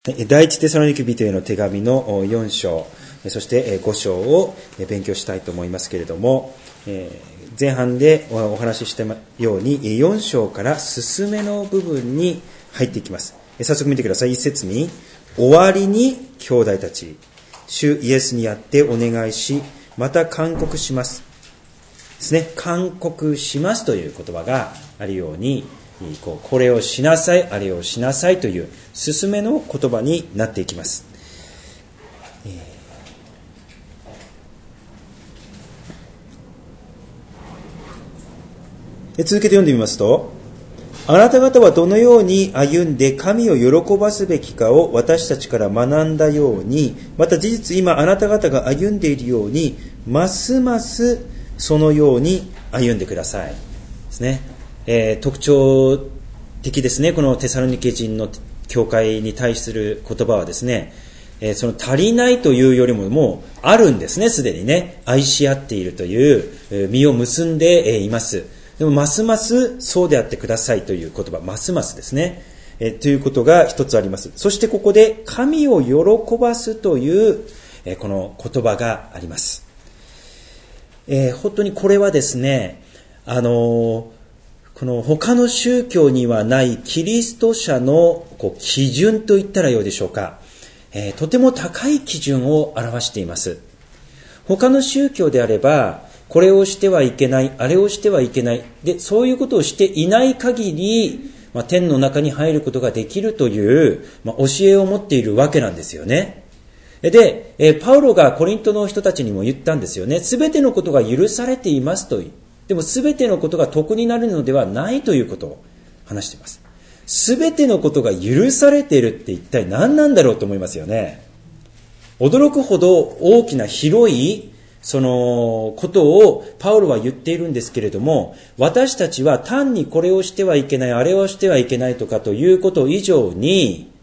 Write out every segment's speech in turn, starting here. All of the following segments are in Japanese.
第一テサロニケ人への手紙の4章、そして5章を勉強したいと思いますけれども、前半でお話ししたように4章から進めの部分に入っていきます。早速見てください。一節に、終わりに兄弟たち、主イエスにあってお願いし、また勧告しますですね。勧告しますという言葉があるように、これをしなさい、あれをしなさいという勧めの言葉になっていきます。続けて読んでみますと、あなた方はどのように歩んで神を喜ばすべきかを私たちから学んだように、また事実今あなた方が歩んでいるように、ますますそのように歩んでくださいですね。特徴的ですね。このテサロニケ人の教会に対する言葉はですね、その足りないというよりももうあるんですね。すでにね、愛し合っているという実を結んでいます。でもますますそうであってくださいという言葉、ますますですね、ということが一つあります。そしてここで神を喜ばすというこの言葉があります。本当にこれはですね、この他の宗教にはないキリスト者の基準といったらよいでしょうか。とても高い基準を表しています。他の宗教であれば、これをしてはいけない、あれをしてはいけない。で、そういうことをしていない限り、天の中に入ることができるという、教えを持っているわけなんですよね。で、パウロがコリントの人たちにも言ったんですよね。すべてのことが許されていますと言う。でも全てのことが得になるのではないということを話しています。全てのことが許されているって一体何なんだろうと思いますよね。驚くほど大きな広いそのことをパウロは言っているんですけれども、私たちは単にこれをしてはいけない、あれをしてはいけないとかということ以上に、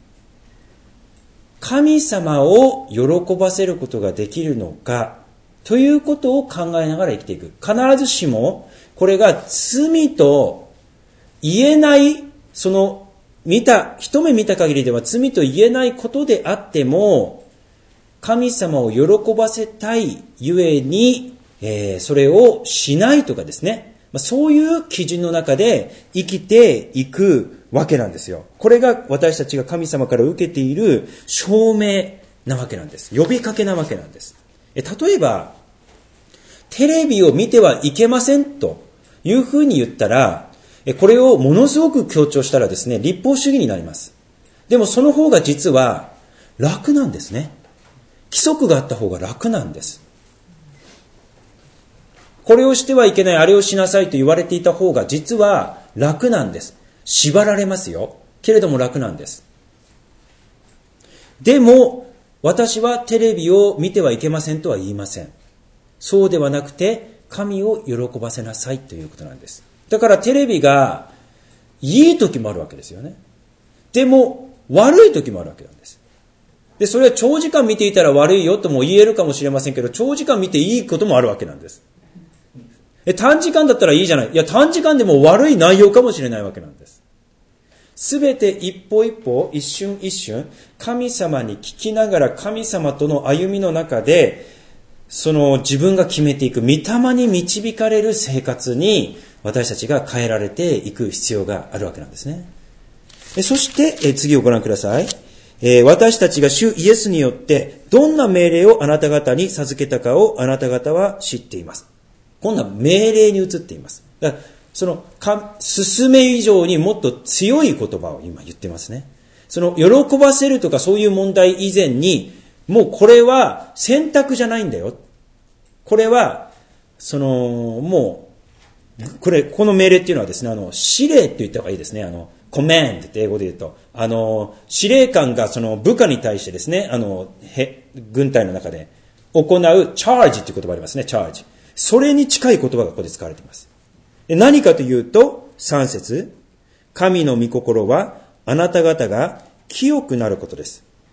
神様を喜ばせることができるのかということを考えながら生きていく。必ずしもこれが罪と言えない、その一目見た限りでは罪と言えないことであっても、神様を喜ばせたいゆえに、それをしないとかですね。そういう基準の中で生きていくわけなんですよ。これが私たちが神様から受けている証明なわけなんです。呼びかけなわけなんです。例えば、テレビを見てはいけませんというふうに言ったら、これをものすごく強調したらですね、立法主義になります。でもその方が実は楽なんですね。規則があった方が楽なんです。これをしてはいけない、あれをしなさいと言われていた方が実は楽なんです。縛られますよ。けれども楽なんです。でも、私はテレビを見てはいけませんとは言いません。そうではなくて、神を喜ばせなさいということなんです。だからテレビがいい時もあるわけですよね。でも悪い時もあるわけなんです。で、それは長時間見ていたら悪いよとも言えるかもしれませんけど、長時間見ていいこともあるわけなんです。短時間だったらいいじゃない。いや、短時間でも悪い内容かもしれないわけなんです。すべて一歩一歩、一瞬一瞬、神様に聞きながら神様との歩みの中で、その自分が決めていく、御霊に導かれる生活に私たちが変えられていく必要があるわけなんですね。そして次をご覧ください。私たちが主イエスによってどんな命令をあなた方に授けたかをあなた方は知っています。こんな命令に移っています。だからその勧め以上にもっと強い言葉を今言ってますね。その喜ばせるとかそういう問題以前に、もうこれは選択じゃないんだよ。これは、もう、この命令っていうのはですね、指令って言った方がいいですね。コメンドって英語で言うと、司令官がその部下に対してですね、軍隊の中で行うチャージっていう言葉ありますね、チャージ。それに近い言葉がここで使われています。で、何かというと、3節、神の御心はあなた方が清くなることです。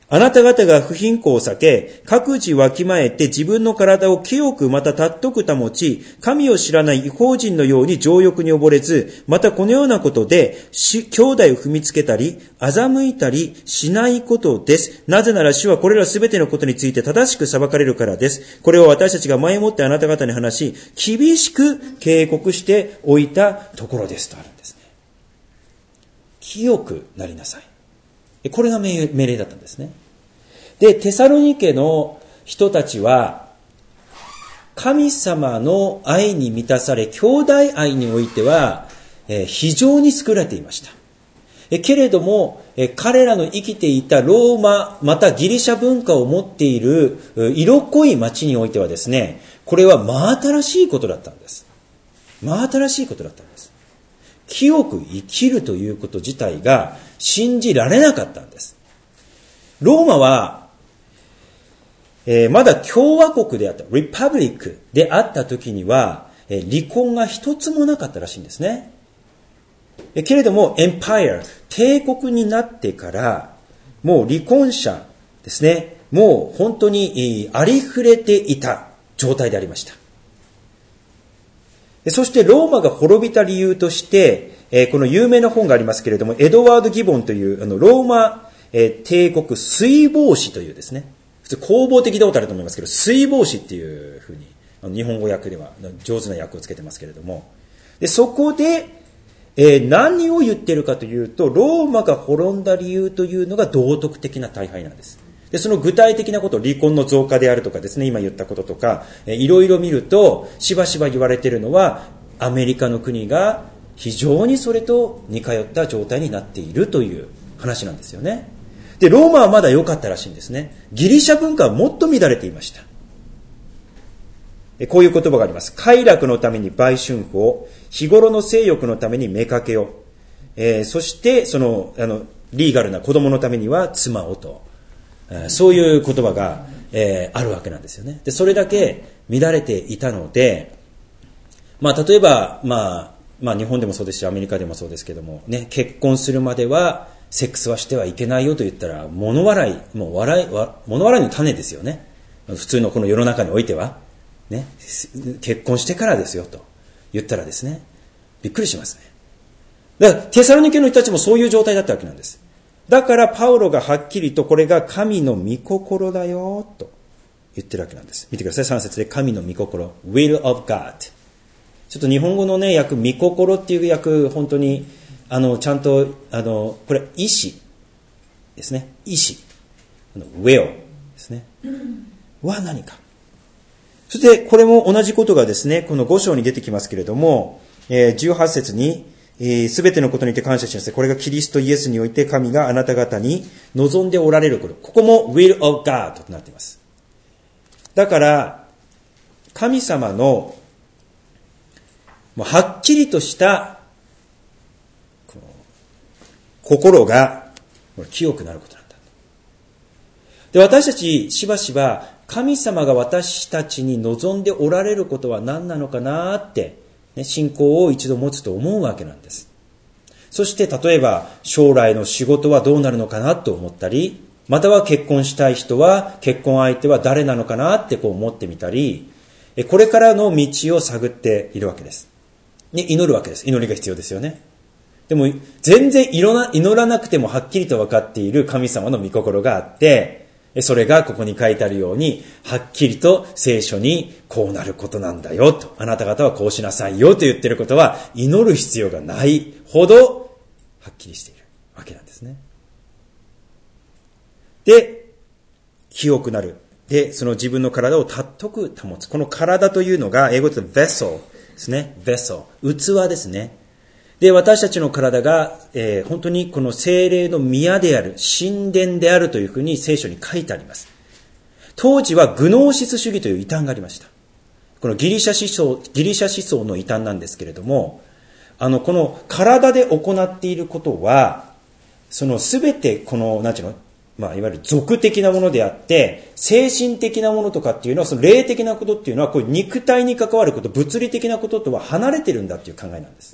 あなた方が不貧困を避け、各自わきまえて自分の体を清くまた尊く保ち、神を知らない異邦人のように情欲に溺れず、またこのようなことで、兄弟を踏みつけたり、欺いたりしないことです。なぜなら主はこれらすべてのことについて正しく裁かれるからです。これを私たちが前もってあなた方に話し、厳しく警告しておいたところですとあるんですね。清くなりなさい。これが命令だったんですね。で、テサロニケの人たちは、神様の愛に満たされ、兄弟愛においては、非常に優れていました。けれども、彼らの生きていたローマ、またギリシャ文化を持っている色濃い町においてはですね、これは真新しいことだったんです。真新しいことだったんです。清く生きるということ自体が信じられなかったんです。ローマは、まだ共和国であった、リパブリックであった時には、離婚が一つもなかったらしいんですね。けれども、エンパイア、帝国になってから、もう離婚者ですね、もう本当にありふれていた状態でありました。そしてローマが滅びた理由として、この有名な本がありますけれども、エドワード・ギボンというローマ帝国水防史というですね、普通攻防的でことあると思いますけど、水防史っていうふうに日本語訳では上手な訳をつけてますけれども、でそこで、何を言っているかというと、ローマが滅んだ理由というのが道徳的な大敗なんです。でその具体的なこと、離婚の増加であるとかですね、今言ったこととか、いろいろ見るとしばしば言われているのは、アメリカの国が非常にそれと似通った状態になっているという話なんですよね。でローマはまだ良かったらしいんですね。ギリシャ文化はもっと乱れていました。こういう言葉があります。快楽のために売春婦を、日頃の性欲のために妾を、そしてそのリーガルな子供のためには妻をと、そういう言葉が、あるわけなんですよね。でそれだけ乱れていたので、例えば、日本でもそうですしアメリカでもそうですけどもね、結婚するまではセックスはしてはいけないよと言ったら物笑いの種ですよね。普通のこの世の中においてはね、結婚してからですよと言ったらですね、びっくりしますね。だからテサロニケの人たちもそういう状態だったわけなんです。だからパウロがはっきりとこれが神の御心だよと言ってるわけなんです。見てください、3節で神の御心、will of God。ちょっと日本語のね訳、御心っていう訳、本当にちゃんとこれ意志ですね。意志、will ですね。は何か。そしてこれも同じことがですね、この5章に出てきますけれども、18節にすべてのことにて感謝しなさい。これがキリストイエスにおいて神があなた方に望んでおられること。ここも will of God となっています。だから神様のはっきりとした心が清くなることなんだ。で、私たちしばしば神様が私たちに望んでおられることは何なのかなって、ね、信仰を一度持つと思うわけなんです。そして例えば将来の仕事はどうなるのかなと思ったり、または結婚したい人は結婚相手は誰なのかなって思ってみたり、これからの道を探っているわけです。祈るわけです。祈りが必要ですよね。でも全然祈らなくてもはっきりと分かっている神様の御心があって、それがここに書いてあるようにはっきりと聖書にこうなることなんだよと、あなた方はこうしなさいよと言っていることは祈る必要がないほどはっきりしているわけなんですね。で、清くなる。で、その自分の体を尊く保つ。この体というのが英語で vessel ですね。vessel。器ですね。で、私たちの体が、本当にこの聖霊の宮である、神殿であるというふうに聖書に書いてあります。当時はグノーシス主義という異端がありました。このギリシャ思想の異端なんですけれども、この体で行っていることは、そのすべてこの、なんていうの、いわゆる俗的なものであって、精神的なものとかっていうのは、その霊的なことっていうのは、こういう肉体に関わること、物理的なこととは離れてるんだっていう考えなんです。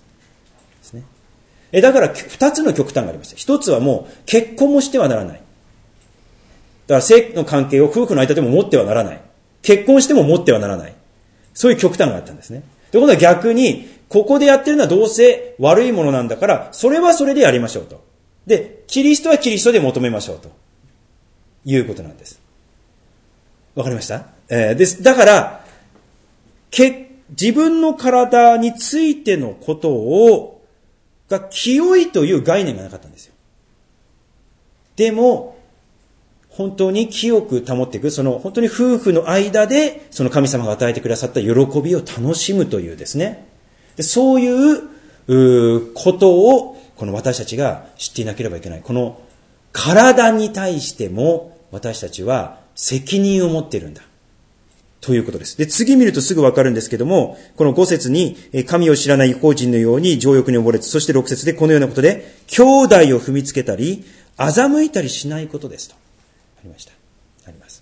だから二つの極端がありました。一つはもう結婚もしてはならない。 だから性の関係を夫婦の間でも持ってはならない。結婚しても持ってはならない。そういう極端があったんですね。ということは逆に、ここでやってるのはどうせ悪いものなんだから、それはそれでやりましょうと。で、キリストはキリストで求めましょうと。いうことなんです。わかりました？だから、自分の体についてのことが清いという概念がなかったんですよ。でも、本当に清く保っていく、本当に夫婦の間で、その神様が与えてくださった喜びを楽しむというですね。でそういうことを、この私たちが知っていなければいけない。この体に対しても、私たちは責任を持っているんだ。ということです。で、次見るとすぐわかるんですけども、この5節に、神を知らない異邦人のように情欲に溺れず、そして6節でこのようなことで、兄弟を踏みつけたり、欺いたりしないことですと。ありました。あります。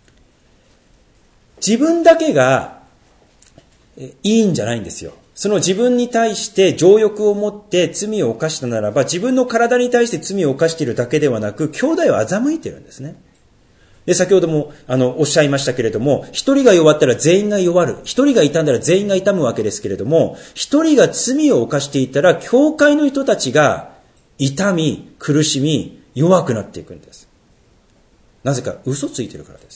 自分だけがいいんじゃないんですよ。その自分に対して情欲を持って罪を犯したならば、自分の体に対して罪を犯しているだけではなく、兄弟を欺いているんですね。で、先ほどもおっしゃいましたけれども、一人が弱ったら全員が弱る。一人が痛んだら全員が痛むわけですけれども、一人が罪を犯していたら、教会の人たちが痛み、苦しみ、弱くなっていくんです。なぜか嘘ついてるからです。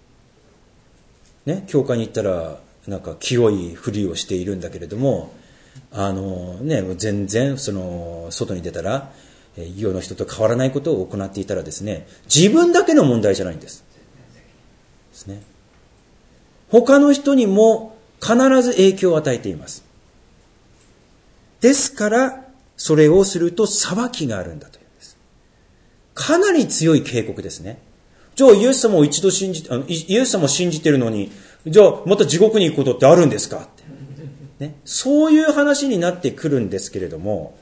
ね、教会に行ったら、なんか清いふりをしているんだけれども、全然外に出たら、世の人と変わらないことを行っていたらですね、自分だけの問題じゃないんです。ですね。他の人にも必ず影響を与えています。ですから、それをすると裁きがあるんだというんです。かなり強い警告ですね。じゃあイエス様を一度イエス様を信じてるのに、じゃあまた地獄に行くことってあるんですかって、ね、そういう話になってくるんですけれども、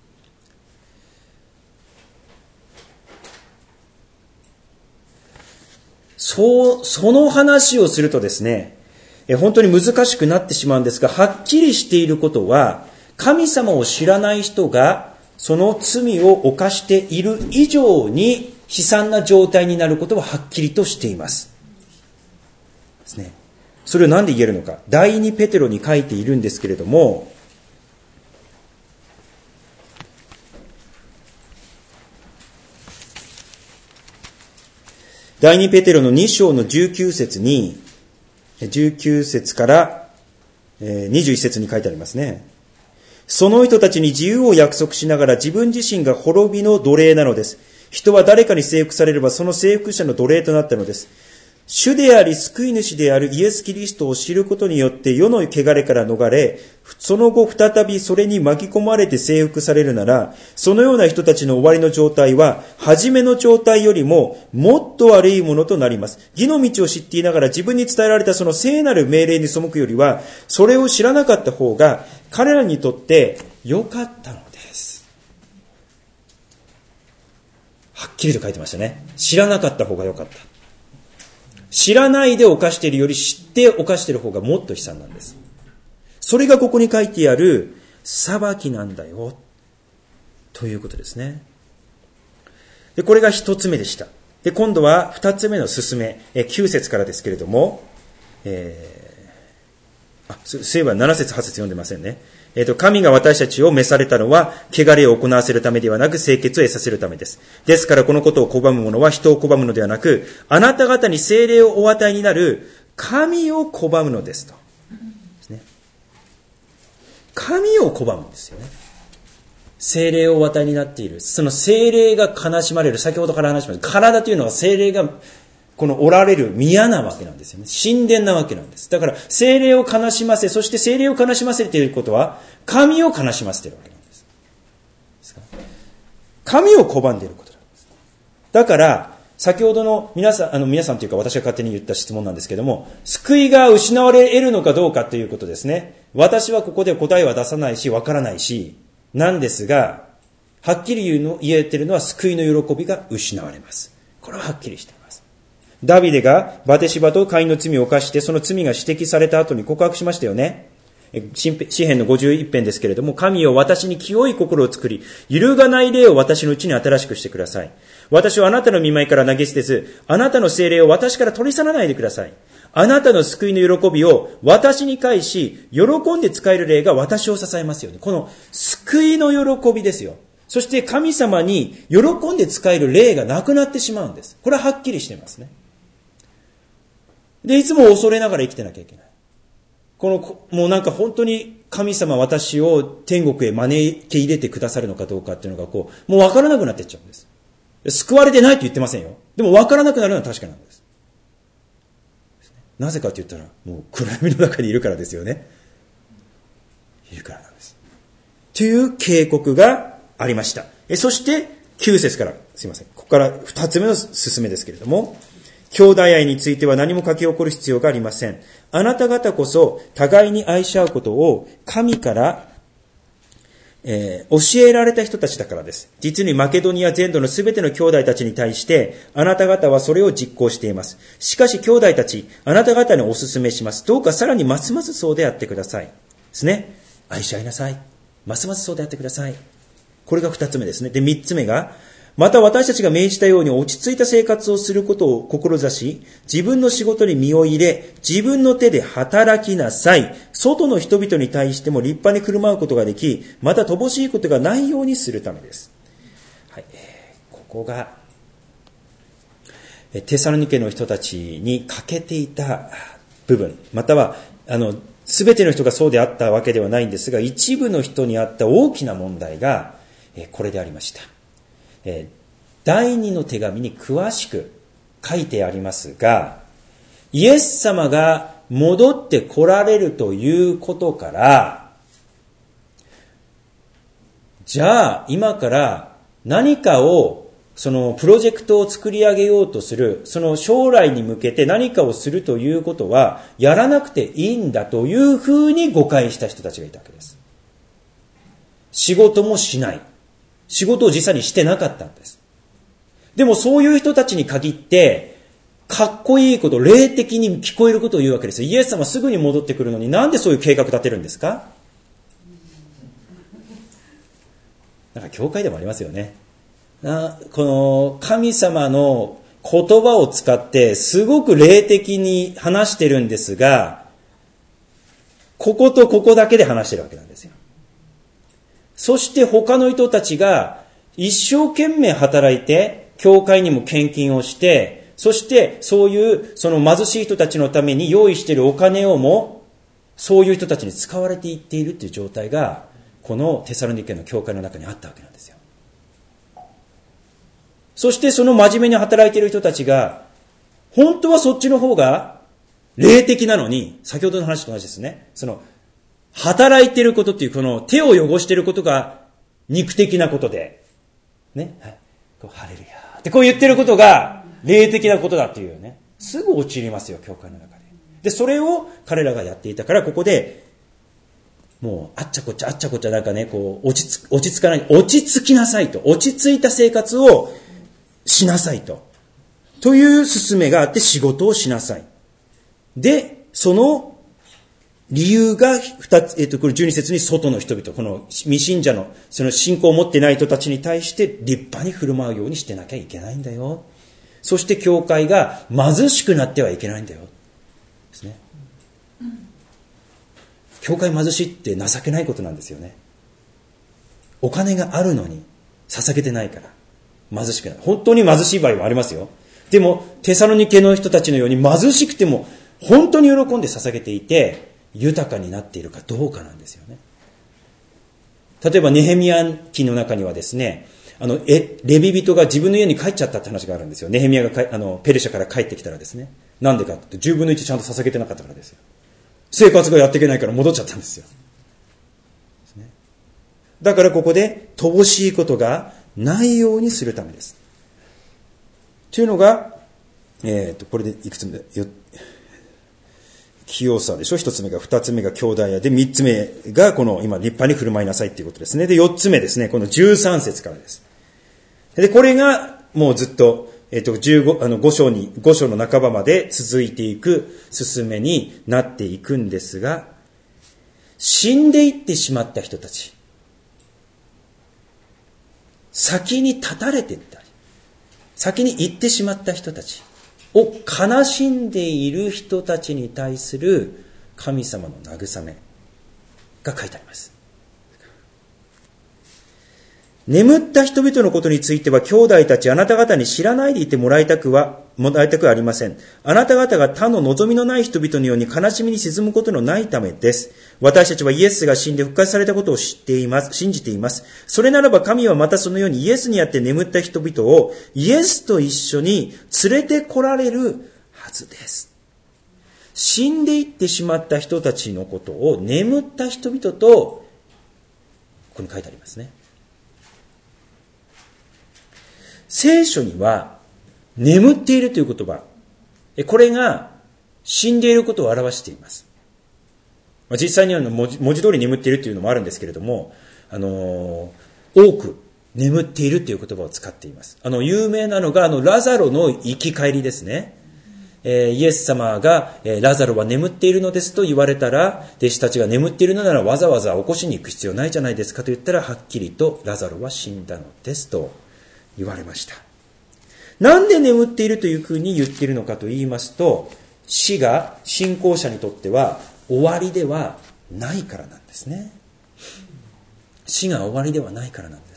その話をするとですね、本当に難しくなってしまうんですが、はっきりしていることは、神様を知らない人がその罪を犯している以上に悲惨な状態になることははっきりとしています。ですね。それを何で言えるのか。第2ペテロに書いているんですけれども、第2ペテロの2章の19節に、19節から21節に書いてありますね。その人たちに自由を約束しながら自分自身が滅びの奴隷なのです。人は誰かに征服されればその征服者の奴隷となったのです。主であり救い主であるイエス・キリストを知ることによって世の汚れから逃れ、その後再びそれに巻き込まれて征服されるなら、そのような人たちの終わりの状態は、初めの状態よりももっと悪いものとなります。義の道を知っていながら自分に伝えられたその聖なる命令に背くよりは、それを知らなかった方が彼らにとって良かったのです。はっきりと書いてましたね。知らなかった方が良かった。知らないで犯しているより知って犯している方がもっと悲惨なんです。それがここに書いてある裁きなんだよということですね。で、これが一つ目でした。で、今度は二つ目の勧め、9節からですけれども、そういえば7節8節読んでませんね。神が私たちを召されたのは、汚れを行わせるためではなく、清潔を得させるためです。ですからこのことを拒む者は人を拒むのではなく、あなた方に聖霊をお与えになる神を拒むのですと。ですね。神を拒むんですよね。聖霊をお与えになっている。その聖霊が悲しまれる。先ほどから話しました。体というのは聖霊がこのおられる宮なわけなんですよね。神殿なわけなんです。だから聖霊を悲しませ、そして聖霊を悲しませていることは神を悲しませているわけなんです。神を拒んでいることなんです。だから先ほどの皆さんというか私が勝手に言った質問なんですけども、救いが失われ得るのかどうかということですね。私はここで答えは出さないしわからないしなんですが、はっきり言えているのは救いの喜びが失われます。これははっきりしています。ダビデがバテシバとカインの罪を犯してその罪が指摘された後に告白しましたよね。 詩編の51編ですけれども、神よ私に清い心を作り、揺るがない霊を私のうちに新しくしてください。私をあなたの御前から投げ捨てず、あなたの聖霊を私から取り去らないでください。あなたの救いの喜びを私に返し、喜んで使える霊が私を支えますように。この救いの喜びですよ。そして神様に喜んで使える霊がなくなってしまうんです。これははっきりしてますね。で、いつも恐れながら生きてなきゃいけない。もうなんか本当に神様私を天国へ招き入れてくださるのかどうかっていうのがもう分からなくなっていっちゃうんです。救われてないと言ってませんよ。でも分からなくなるのは確かなんです。なぜかと言ったら、もう暗闇の中にいるからですよね。いるからなんです。という警告がありました。そして、9節から、すいません。ここから2つ目の進めですけれども、兄弟愛については何も書き起こる必要がありません。あなた方こそ互いに愛し合うことを神から教えられた人たちだからです。実にマケドニア全土のすべての兄弟たちに対して、あなた方はそれを実行しています。しかし兄弟たち、あなた方にお勧めします。どうかさらにますますそうであってください。ですね。愛し合いなさい。ますますそうであってください。これが2つ目ですね。で、3つ目が、また私たちが命じたように落ち着いた生活をすることを志し、自分の仕事に身を入れ、自分の手で働きなさい。外の人々に対しても立派に振る舞うことができ、また乏しいことがないようにするためです。はい、ここがテサロニケの人たちに欠けていた部分、またはすべての人がそうであったわけではないんですが、一部の人にあった大きな問題がこれでありました。第2の手紙に詳しく書いてありますが、イエス様が戻って来られるということから、じゃあ今から何かをそのプロジェクトを作り上げようとする、その将来に向けて何かをするということはやらなくていいんだというふうに誤解した人たちがいたわけです。仕事もしない。仕事を実際にしてなかったんです。でもそういう人たちに限って、かっこいいこと、霊的に聞こえることを言うわけです。イエス様すぐに戻ってくるのになんでそういう計画立てるんですか？なんか教会でもありますよね。この神様の言葉を使ってすごく霊的に話してるんですが、こことここだけで話してるわけなんですよ。そして他の人たちが一生懸命働いて、教会にも献金をして、そしてそういうその貧しい人たちのために用意しているお金をも、そういう人たちに使われていっているという状態が、このテサロニケの教会の中にあったわけなんですよ。そしてその真面目に働いている人たちが、本当はそっちの方が霊的なのに、先ほどの話と同じですね。働いていることっていうこの手を汚していることが肉的なことで、ね、はい、ハレルヤーってこう言ってることが霊的なことだっていうね、すぐ陥りますよ、教会の中で。で、それを彼らがやっていたから、ここでもうあっちゃこっちゃなんかね、落ち着かない、落ち着きなさいと、落ち着いた生活をしなさいという勧めがあって、仕事をしなさい。で、その理由が2つ、これ12節に外の人々、この未信者の、その信仰を持っていない人たちに対して立派に振る舞うようにしてなきゃいけないんだよ。そして教会が貧しくなってはいけないんだよ。ですね。教会貧しいって情けないことなんですよね。お金があるのに捧げてないから貧しくなる。本当に貧しい場合もありますよ。でもテサロニケの人たちのように貧しくても本当に喜んで捧げていて、豊かになっているかどうかなんですよね。例えばネヘミヤ記の中にはですね、レビ人が自分の家に帰っちゃったって話があるんですよ。ネヘミヤがペルシャから帰ってきたらですね、なんでかって10分の1ちゃんと捧げてなかったからですよ。生活がやっていけないから戻っちゃったんですよ。だからここで乏しいことがないようにするためです。というのが、これでいくつ目清さでしょ。一つ目が、二つ目が兄弟愛で、三つ目がこの今立派に振る舞いなさいっていうことですね。で、四つ目ですね。この13節からです。で、これがもうずっと、5章の半ばまで続いていく進めになっていくんですが、 死んでいってしまった人たち、先に立たれていったり、先に行ってしまった人たちを悲しんでいる人たちに対する神様の慰めが書いてあります。眠った人々のことについては、兄弟たち、あなた方に知らないでいてもらいたくはありません。あなた方が他の望みのない人々のように悲しみに沈むことのないためです。私たちはイエスが死んで復活されたことを信じています。それならば神はまたそのようにイエスにあって眠った人々をイエスと一緒に連れて来られるはずです。死んでいってしまった人たちのことを眠った人々と、ここに書いてありますね。聖書には眠っているという言葉、これが死んでいることを表しています。実際には文字通り眠っているというのもあるんですけれども、多く眠っているという言葉を使っています。有名なのがラザロの生き返りですね。イエス様がラザロは眠っているのですと言われたら、弟子たちが眠っているのならわざわざ起こしに行く必要ないじゃないですかと言ったら、はっきりとラザロは死んだのですと言われました。なんで眠っているというふうに言っているのかと言いますと、死が信仰者にとっては終わりではないからなんですね。死が終わりではないからなんです。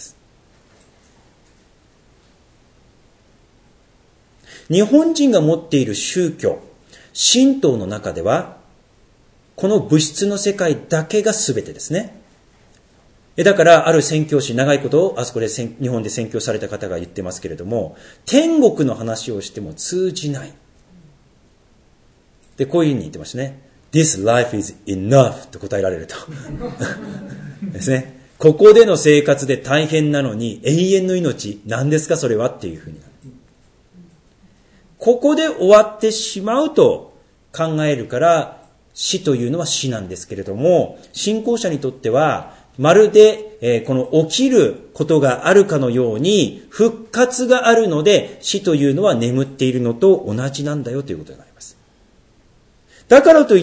日本人が持っている宗教、神道の中では、この物質の世界だけが全てですね。だからある宣教師、長いことをあそこで日本で宣教された方が言ってますけれども、天国の話をしても通じない。で、こういうふうに言ってましたね。This life is enough と答えられると。ですね。ここでの生活で大変なのに永遠の命、何ですかそれはっていうふうに。ここで終わってしまうと考えるから死というのは死なんですけれども、信仰者にとってはまるで、この起きることがあるかのように復活があるので、死というのは眠っているのと同じなんだよということになります。だからといって、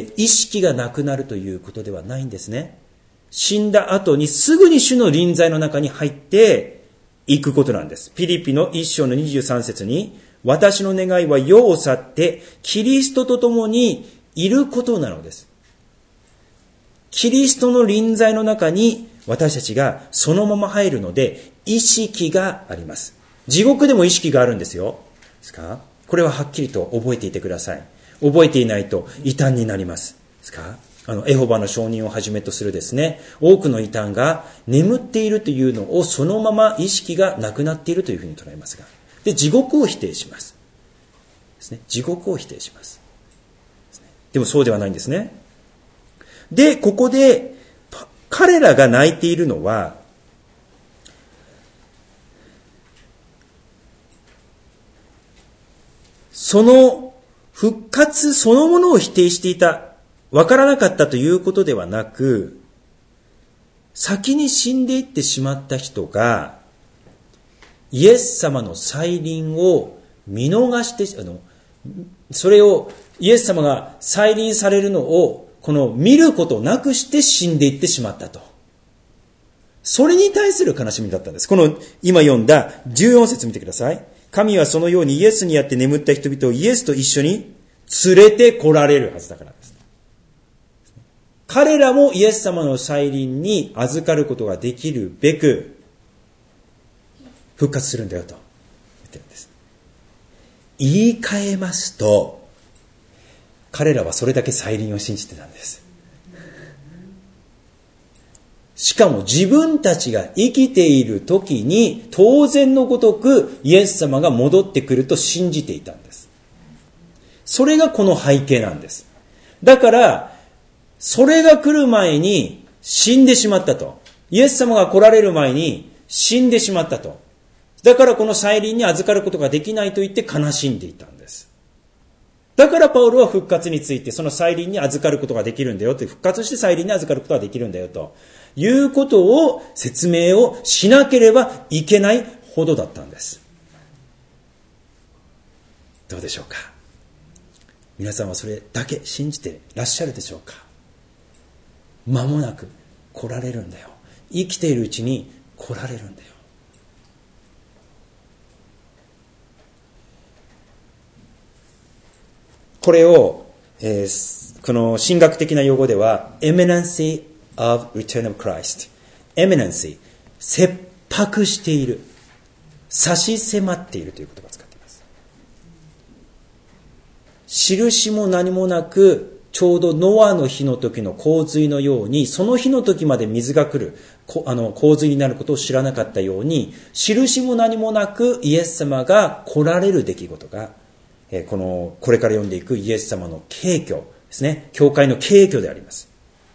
意識がなくなるということではないんですね。死んだ後にすぐに主の臨在の中に入っていくことなんです。ピリピの1章の23節に、私の願いは世を去ってキリストと共にいることなのです。キリストの臨在の中に私たちがそのまま入るので、意識があります。地獄でも意識があるんですよ。ですか？これははっきりと覚えていてください。覚えていないと異端になります。ですか？エホバの証人をはじめとするですね、多くの異端が眠っているというのをそのまま意識がなくなっているというふうに捉えますが、で、地獄を否定します。ですね。地獄を否定します。でもそうではないんですね。で、ここで彼らが泣いているのは、その復活そのものを否定していた、わからなかったということではなく、先に死んでいってしまった人がイエス様の再臨を見逃して、それをイエス様が再臨されるのを見ることなくして死んでいってしまったと。それに対する悲しみだったんです。この今読んだ14節見てください。神はそのようにイエスにあって眠った人々をイエスと一緒に連れて来られるはずだからです。彼らもイエス様の再臨に預かることができるべく復活するんだよと言ってるんです。言い換えますと、彼らはそれだけ再臨を信じてたんです。しかも自分たちが生きている時に当然のごとくイエス様が戻ってくると信じていたんです。それがこの背景なんです。だからそれが来る前に死んでしまったと。イエス様が来られる前に死んでしまったと。だからこの再臨に預かることができないと言って悲しんでいたんです。だからパウロは復活について、その再臨に預かることができるんだよと、復活して再臨に預かることができるんだよということを説明をしなければいけないほどだったんです。どうでしょうか。皆さんはそれだけ信じていらっしゃるでしょうか。 間もなく来られるんだよ。生きているうちに来られるんだよ。これを、この神学的な用語では Imminency of Return of Christ、 Imminency、 切迫している、差し迫っているという言葉を使っています。印も何もなく、ちょうどノアの日の時の洪水のように、その日の時まで水が来る洪水になることを知らなかったように、印も何もなくイエス様が来られる出来事が、これから読んでいくイエス様の景挙ですね。教会の景挙であります。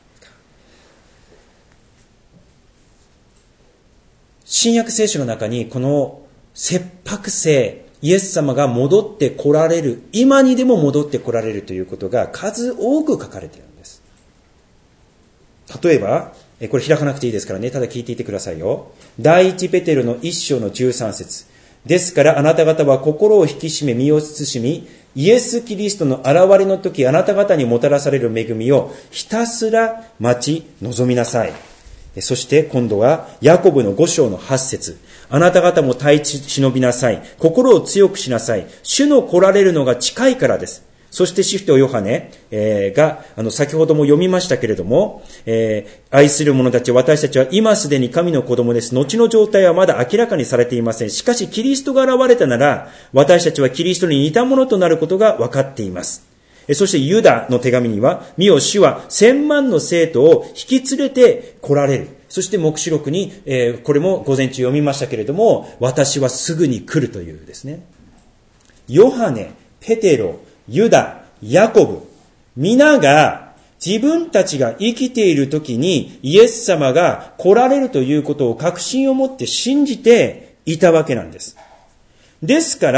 新約聖書の中にこの切迫性、イエス様が戻って来られる、今にでも戻って来られるということが数多く書かれているんです。例えば、これ開かなくていいですからね、ただ聞いていてくださいよ。第一ペテロの1章の13節。ですからあなた方は心を引き締め身を慎み、イエス・キリストの現れの時、あなた方にもたらされる恵みをひたすら待ち望みなさい。そして今度はヤコブの5章の8節。あなた方も耐え忍びなさい。心を強くしなさい。主の来られるのが近いからです。そして使徒ヨハネが先ほども読みましたけれども、愛する者たち、私たちは今すでに神の子供です。後の状態はまだ明らかにされていません。しかしキリストが現れたなら、私たちはキリストに似たものとなることが分かっています。そしてユダの手紙には、見よ主は1000万の生徒を引き連れて来られる。そして黙示録に、これも午前中読みましたけれども、私はすぐに来るというですね。ヨハネ、ペテロ、ユダ、ヤコブ、皆が自分たちが生きている時にイエス様が来られるということを確信を持って信じていたわけなんです。ですから、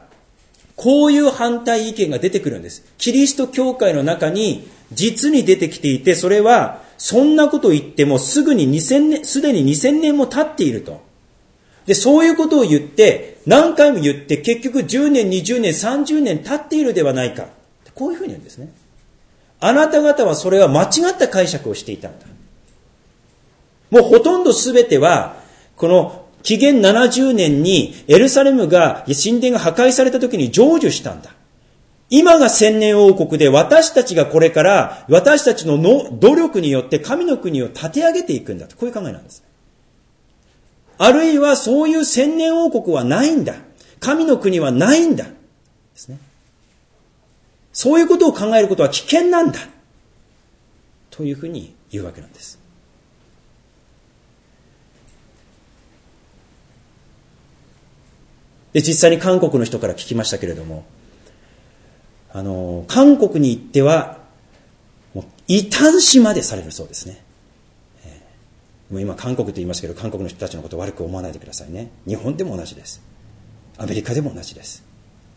こういう反対意見が出てくるんです。キリスト教会の中に実に出てきていて、それはそんなことを言ってもすでに2000年も経っていると。で、そういうことを言って、何回も言って、結局10年、20年、30年経っているではないか。こういうふうに言うんですね。あなた方はそれは間違った解釈をしていたんだ。もうほとんど全ては、この紀元70年にエルサレムが、神殿が破壊された時に成就したんだ。今が千年王国で、私たちがこれから私たちの努力によって神の国を立て上げていくんだと、こういう考えなんです。あるいはそういう千年王国はないんだ。神の国はないんだ。ですね。そういうことを考えることは危険なんだ。というふうに言うわけなんです。で、実際に韓国の人から聞きましたけれども、韓国に行っては、もう異端視までされるそうですね。もう今韓国と言いますけど、韓国の人たちのことを悪く思わないでくださいね。日本でも同じです。アメリカでも同じです。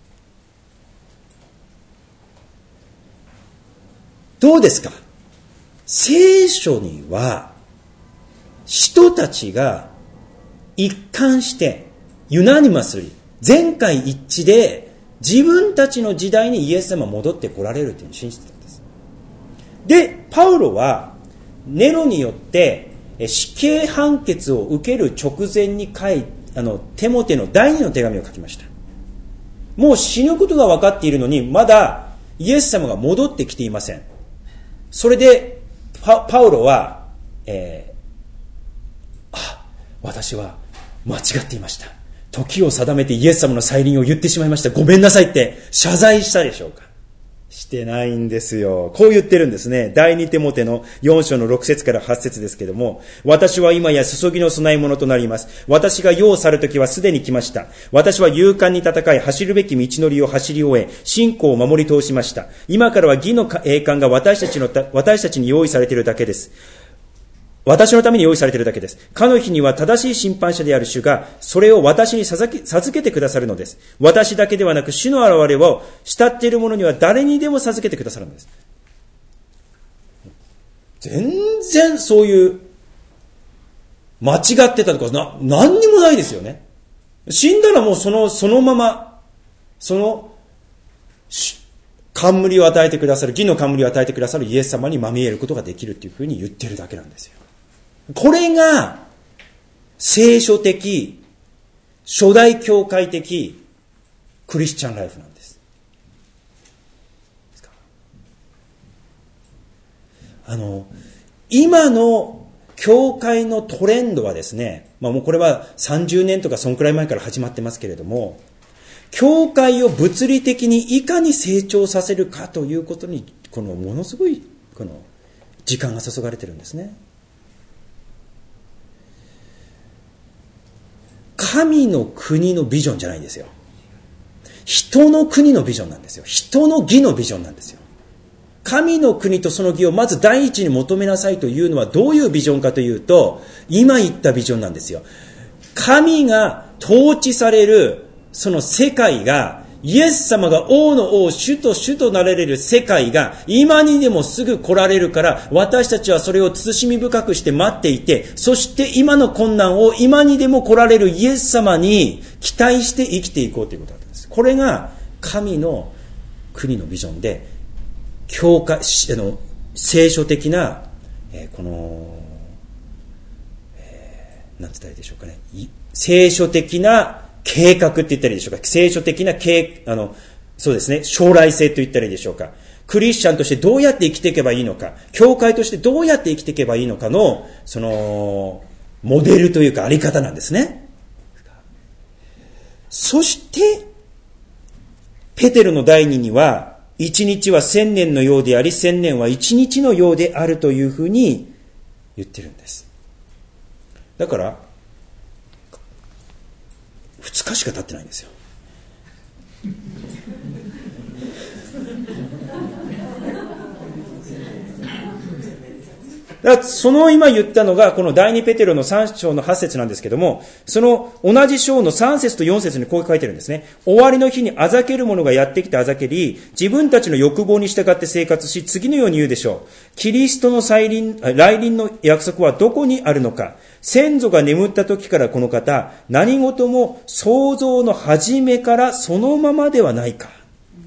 どうですか？聖書には人たちが一貫してユナニマスに全会一致で自分たちの時代にイエス様が戻ってこられるというのを信じていたんです。で、パウロはネロによって死刑判決を受ける直前にテモテの第2の手紙を書きました。もう死ぬことが分かっているのに、まだイエス様が戻ってきていません。それでパウロは、私は間違っていました。時を定めてイエス様の再臨を言ってしまいました。ごめんなさいって謝罪したでしょうか？してないんですよ。こう言ってるんですね。第2テモテの4章の6節から8節ですけども、私は今や注ぎの供え物となります。私が世を去るときはすでに来ました。私は勇敢に戦い、走るべき道のりを走り終え、信仰を守り通しました。今からは義の栄冠が私たちに用意されているだけです。私のために用意されているだけです。かの日には正しい審判者である主が、それを私に授けてくださるのです。私だけではなく、主の現れを慕っている者には誰にでも授けてくださるのです。全然そういう間違ってたとか何にもないですよね。死んだらもうそのまま、 冠を与えてくださる、義の冠を与えてくださるイエス様にまみえることができるっていうふうに言ってるだけなんですよ。これが聖書的、初代教会的クリスチャンライフなんです。今の教会のトレンドはですね、もうこれは30年とかそんくらい前から始まってますけれども、教会を物理的にいかに成長させるかということに、このものすごいこの時間が注がれてるんですね。神の国のビジョンじゃないんですよ。人の国のビジョンなんですよ。人の義のビジョンなんですよ。神の国とその義をまず第一に求めなさいというのはどういうビジョンかというと、今言ったビジョンなんですよ。神が統治されるその世界が、イエス様が王の王、主と主となられる世界が今にでもすぐ来られるから、私たちはそれを慎み深くして待っていて、そして今の困難を今にでも来られるイエス様に期待して生きていこうということなんです。これが神の国のビジョンで、教会聖書的な、この、なんて言ったらいいでしょうかね、聖書的な計画って言ったらいいでしょうか、聖書的なそうですね、将来性と言ったらいいでしょうか、クリスチャンとしてどうやって生きていけばいいのか、教会としてどうやって生きていけばいいのかのそのモデルというかあり方なんですね。そしてペテロの第2には、一日は1000年のようであり、1000年は一日のようであるというふうに言ってるんです。だから2日しか経ってないんですよ。だからその今言ったのがこの第2ペテロの3章の8節なんですけども、その同じ章の3節と4節にこう書いてるんですね。終わりの日にあざける者がやってきてあざけり、自分たちの欲望に従って生活し、次のように言うでしょう。キリストの来臨の約束はどこにあるのか。先祖が眠った時からこの方、何事も創造の始めからそのままではないか。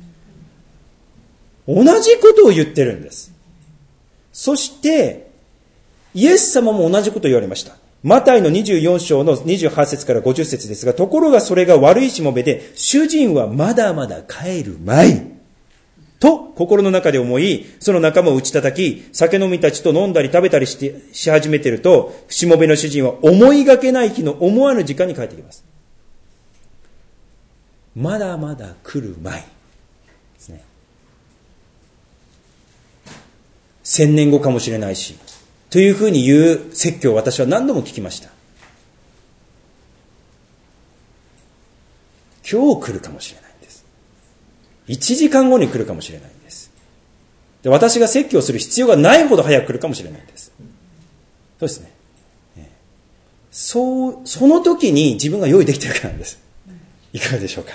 同じことを言ってるんです。そしてイエス様も同じことを言われました。マタイの24章の28節から50節ですが、ところがそれが悪いしもべで、主人はまだまだ帰るまいと心の中で思い、その仲間を打ち叩き、酒飲みたちと飲んだり食べたりし始めていると、しもべの主人は思いがけない日の思わぬ時間に帰ってきます。まだまだ来るまいですね。1000年後かもしれないし、というふうに言う説教を私は何度も聞きました。今日来るかもしれないんです。1時間後に来るかもしれないんです。で、私が説教する必要がないほど早く来るかもしれないんです。そうですね。その時に自分が用意できてるからなんです。いかがでしょうか。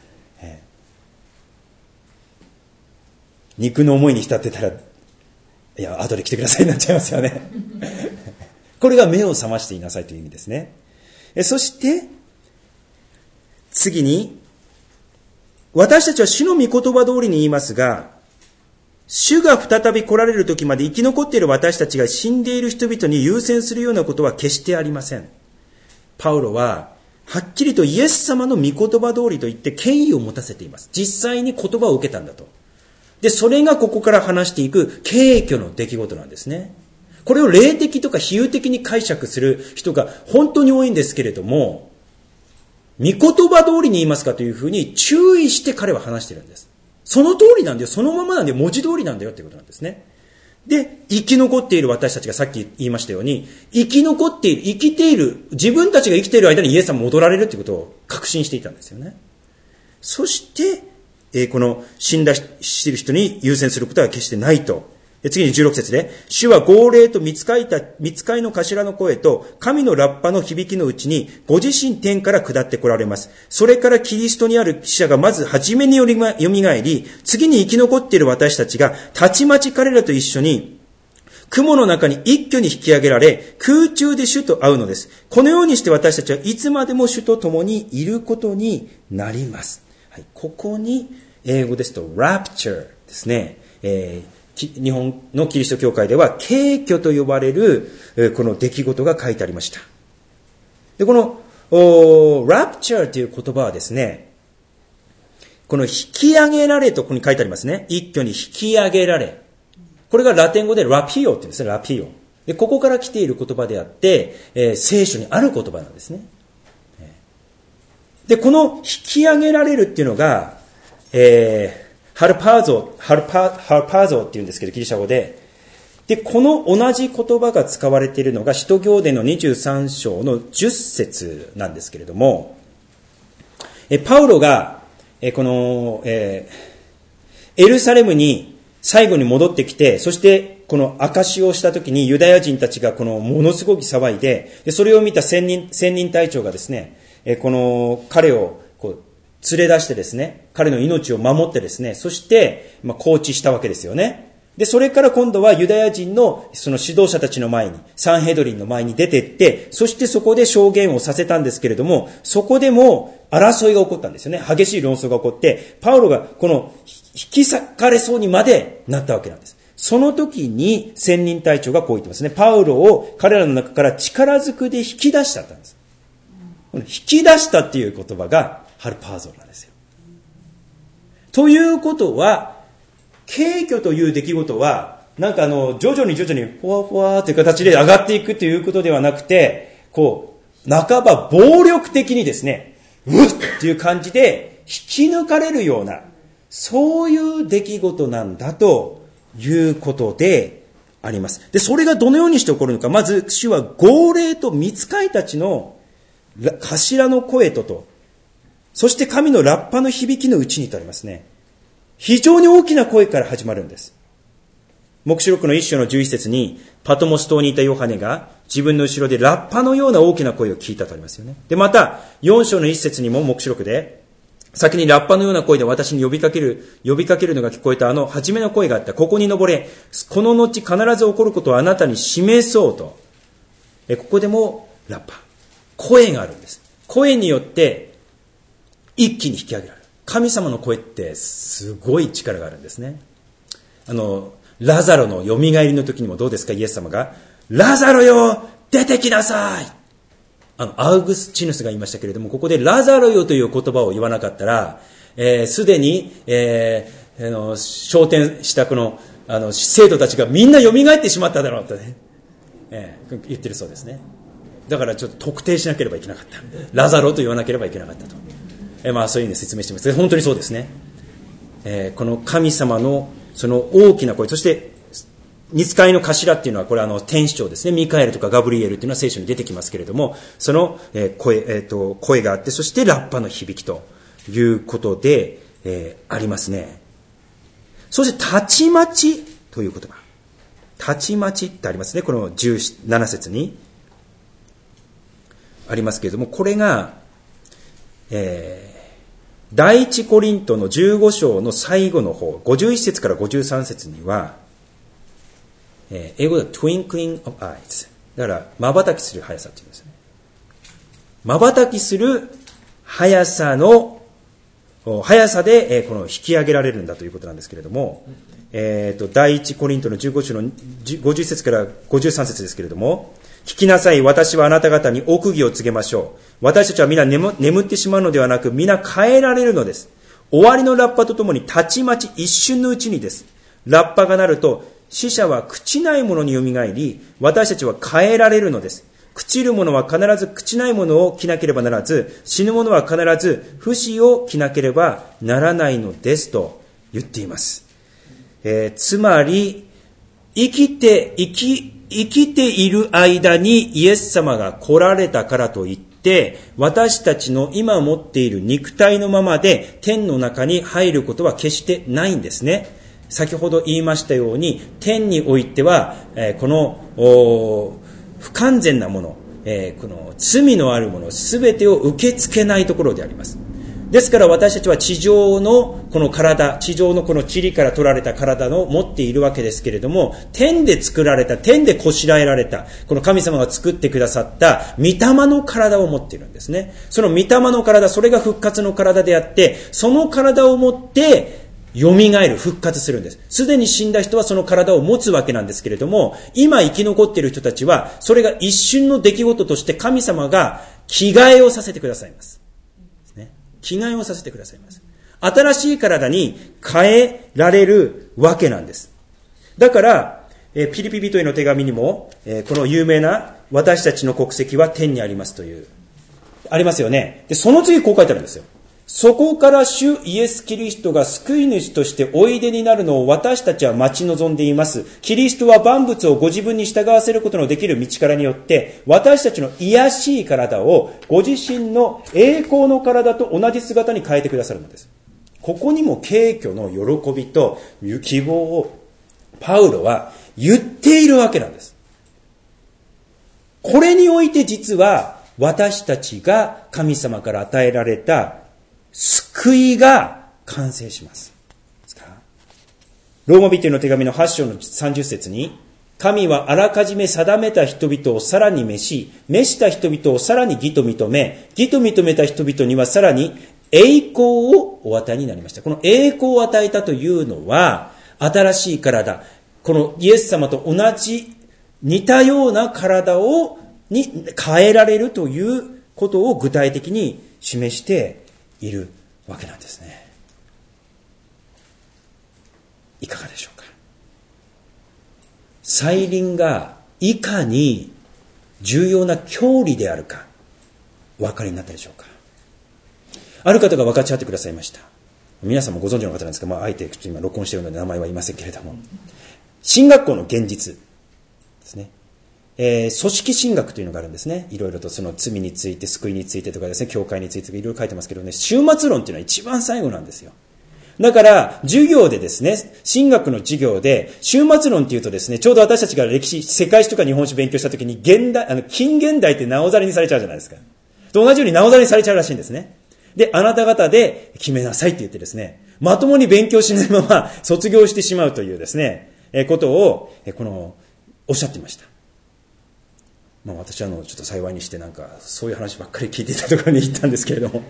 肉の思いに浸ってたら、いや、後で来てくださいになっちゃいますよね。これが目を覚ましていなさいという意味ですね。そして、次に、私たちは主の御言葉通りに言いますが、主が再び来られる時まで生き残っている私たちが死んでいる人々に優先するようなことは決してありません。パウロは、はっきりとイエス様の御言葉通りと言って権威を持たせています。実際に言葉を受けたんだと。で、それがここから話していく軽挙の出来事なんですね。これを霊的とか比喩的に解釈する人が本当に多いんですけれども、御言葉通りに言いますかというふうに注意して彼は話しているんです。その通りなんだよ、そのままなんだよ、文字通りなんだよということなんですね。で、生き残っている私たちがさっき言いましたように、生き残っている、生きている、自分たちが生きている間にイエス様戻られるということを確信していたんですよね。そして、この死んだしている人に優先することは決してないと。次に16節で、主は号令と御使いの頭の声と神のラッパの響きのうちにご自身天から下って来られます。それからキリストにある死者がまず初めによみがえり、次に生き残っている私たちがたちまち彼らと一緒に雲の中に一挙に引き上げられ、空中で主と会うのです。このようにして私たちはいつまでも主と共にいることになります。はい、ここに英語ですと rapture でですね、日本のキリスト教会では軽挙と呼ばれるこの出来事が書いてありました。で、このrapture という言葉はですね、この引き上げられとここに書いてありますね。一挙に引き上げられ。これがラテン語でラピオって言うんですね、ラピオ。で、ここから来ている言葉であって、聖書にある言葉なんですね。で、この引き上げられるっていうのが、ハルパーゾーって言うんですけど、ギリシャ語で。で、この同じ言葉が使われているのが、使徒行伝の23章の10節なんですけれども、パウロが、この、エルサレムに最後に戻ってきて、そしてこの証しをしたときにユダヤ人たちがこのものすごく騒いで、それを見た千人隊長がですね、この彼をこう連れ出してですね、彼の命を守ってですね、そして拘置したわけですよね。で、それから今度はユダヤ人のその指導者たちの前に、サンヘドリンの前に出て行って、そしてそこで証言をさせたんですけれども、そこでも争いが起こったんですよね。激しい論争が起こって、パウロがこの引き裂かれそうにまでなったわけなんです。その時に千人隊長がこう言ってますね。パウロを彼らの中から力ずくで引き出したんです。この引き出したっていう言葉がハルパーゾーなんですよ。ということは、軽挙という出来事は、なんか徐々にふわふわという形で上がっていくということではなくて、こう、半ば暴力的にですね、うっっていう感じで引き抜かれるような、そういう出来事なんだということであります。で、それがどのようにして起こるのか。まず、主は号令と御使いたちの頭の声と、そして神のラッパの響きのうちにとありますね。非常に大きな声から始まるんです。黙示録の1章の11節に、パトモス島にいたヨハネが自分の後ろでラッパのような大きな声を聞いたとありますよね。で、また、4章の1節にも黙示録で、先にラッパのような声で私に呼びかけるのが聞こえた初めの声があった。ここに登れ。この後必ず起こることをあなたに示そうと。ここでもラッパ。声があるんです。声によって一気に引き上げられる。神様の声ってすごい力があるんですね。ラザロの蘇りの時にもどうですか、イエス様が、ラザロよ出てきなさい。アウグスチヌスが言いましたけれども、ここでラザロよという言葉を言わなかったら、すでに、昇天したこの、生徒たちがみんな蘇ってしまっただろうとね、言ってるそうですね。だからちょっと特定しなければいけなかった。ラザロと言わなければいけなかったと。そういうふうに説明しています。本当にそうですね。この神様のその大きな声、そして御使いの頭っていうのは、これ天使長ですね。ミカエルとかガブリエルっていうのは聖書に出てきますけれども、その声があって、そしてラッパの響きということで、ありますね。そしてたちまちという言葉、たちまちってありますね。この17節にありますけれども、これが第一コリントの15章の最後の方、51節から53節には、英語では twinkling of eyes。だから、瞬きする速さって言うんですね。瞬きする速さで、この引き上げられるんだということなんですけれども、第一コリントの15章の50節から53節ですけれども、聞きなさい、私はあなた方に奥義を告げましょう。私たちは皆眠ってしまうのではなく、皆変えられるのです。終わりのラッパとともにたちまち一瞬のうちにです。ラッパが鳴ると、死者は朽ちないものによみがえり、私たちは変えられるのです。朽ちるものは必ず朽ちないものを着なければならず、死ぬものは必ず不死を着なければならないのですと言っています。つまり、生きている間にイエス様が来られたからといって、私たちの今持っている肉体のままで天の中に入ることは決してないんですね。先ほど言いましたように、天においては、この不完全なもの、この罪のあるものすべてを受け付けないところであります。ですから私たちは地上のこの体、地上のこの塵から取られた体を持っているわけですけれども、天で作られた、天でこしらえられた、この神様が作ってくださった御霊の体を持っているんですね。その御霊の体、それが復活の体であって、その体を持って蘇る、復活するんです。すでに死んだ人はその体を持つわけなんですけれども、今生き残っている人たちは、それが一瞬の出来事として神様が着替えをさせてくださいます。着替えをさせてくださいます。新しい体に変えられるわけなんです。だから、ピリピ人への手紙にも、この有名な私たちの国籍は天にありますという、ありますよね。で、その次こう書いてあるんですよ。そこから主イエス・キリストが救い主としておいでになるのを私たちは待ち望んでいます。キリストは万物をご自分に従わせることのできる道からによって、私たちの癒しい体をご自身の栄光の体と同じ姿に変えてくださるのです。ここにも軽挙の喜びと希望をパウロは言っているわけなんです。これにおいて実は私たちが神様から与えられた救いが完成します。ローマ人への手紙の8章の30節に、神はあらかじめ定めた人々をさらに召し、召した人々をさらに義と認め、義と認めた人々にはさらに栄光をお与えになりました。この栄光を与えたというのは、新しい体、このイエス様と同じ似たような体に変えられるということを具体的に示しているわけなんですね。いかがでしょうか。再臨がいかに重要な教理であるかお分かりになったでしょうか。ある方が分かち合ってくださいました。皆さんもご存知の方なんですが、あえて今録音しているので名前は言いませんけれども、神学校の現実ですね。組織神学というのがあるんですね。いろいろとその罪について、救いについてとかですね、教会についてとかいろいろ書いてますけどね、終末論というのは一番最後なんですよ。だから授業でですね、神学の授業で終末論っていうとですね、ちょうど私たちが歴史、世界史とか日本史勉強したときに近現代ってなおざりにされちゃうじゃないですか。と同じようになおざりにされちゃうらしいんですね。で、あなた方で決めなさいって言ってですね、まともに勉強しないまま卒業してしまうというですね、ことをおっしゃっていました。私はちょっと幸いにしてそういう話ばっかり聞いていたところに行ったんですけれども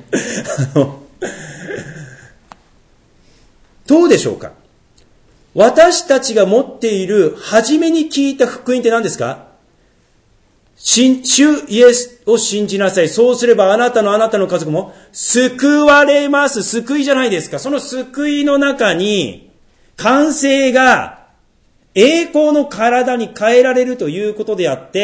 どうでしょうか。私たちが持っている初めに聞いた福音って何ですか。主イエスを信じなさい。そうすればあなたの家族も救われます。救いじゃないですか。その救いの中に完成が栄光の体に変えられるということであって、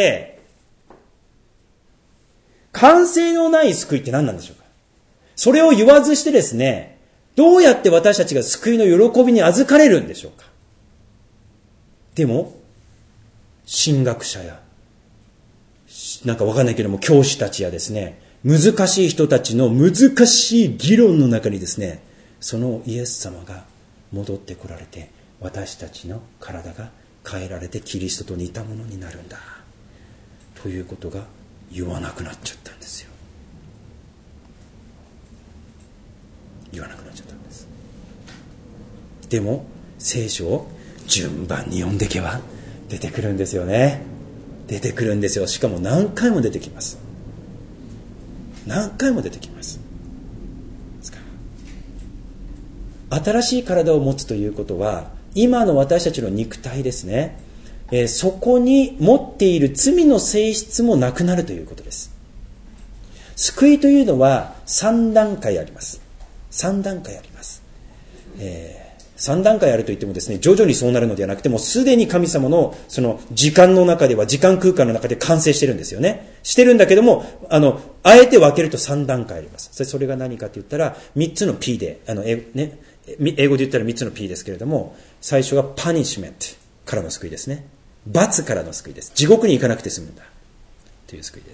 完成のない救いって何なんでしょうか。それを言わずしてですね、どうやって私たちが救いの喜びに預かれるんでしょうか。でも神学者やわかんないけども教師たちやですね、難しい人たちの難しい議論の中にですね、そのイエス様が戻ってこられて、私たちの体が変えられてキリストと似たものになるんだということが言わなくなっちゃったんですよ。言わなくなっちゃったんです。でも聖書を順番に読んでいけば出てくるんですよね。出てくるんですよ。しかも何回も出てきます。何回も出てきます。新しい体を持つということは、今の私たちの肉体ですね、そこに持っている罪の性質もなくなるということです。救いというのは3段階あります。3段階あります。3段階あるといってもですね、徐々にそうなるのではなくて、もうすでに神様のその時間の中では、時間空間の中で完成してるんですよね。してるんだけども、あえて分けると3段階あります。それが何かと言ったら、3つの P で、英語で言ったら3つの P ですけれども、最初がパニッシュメントからの救いですね。罰からの救いです。地獄に行かなくて済むんだという救いです。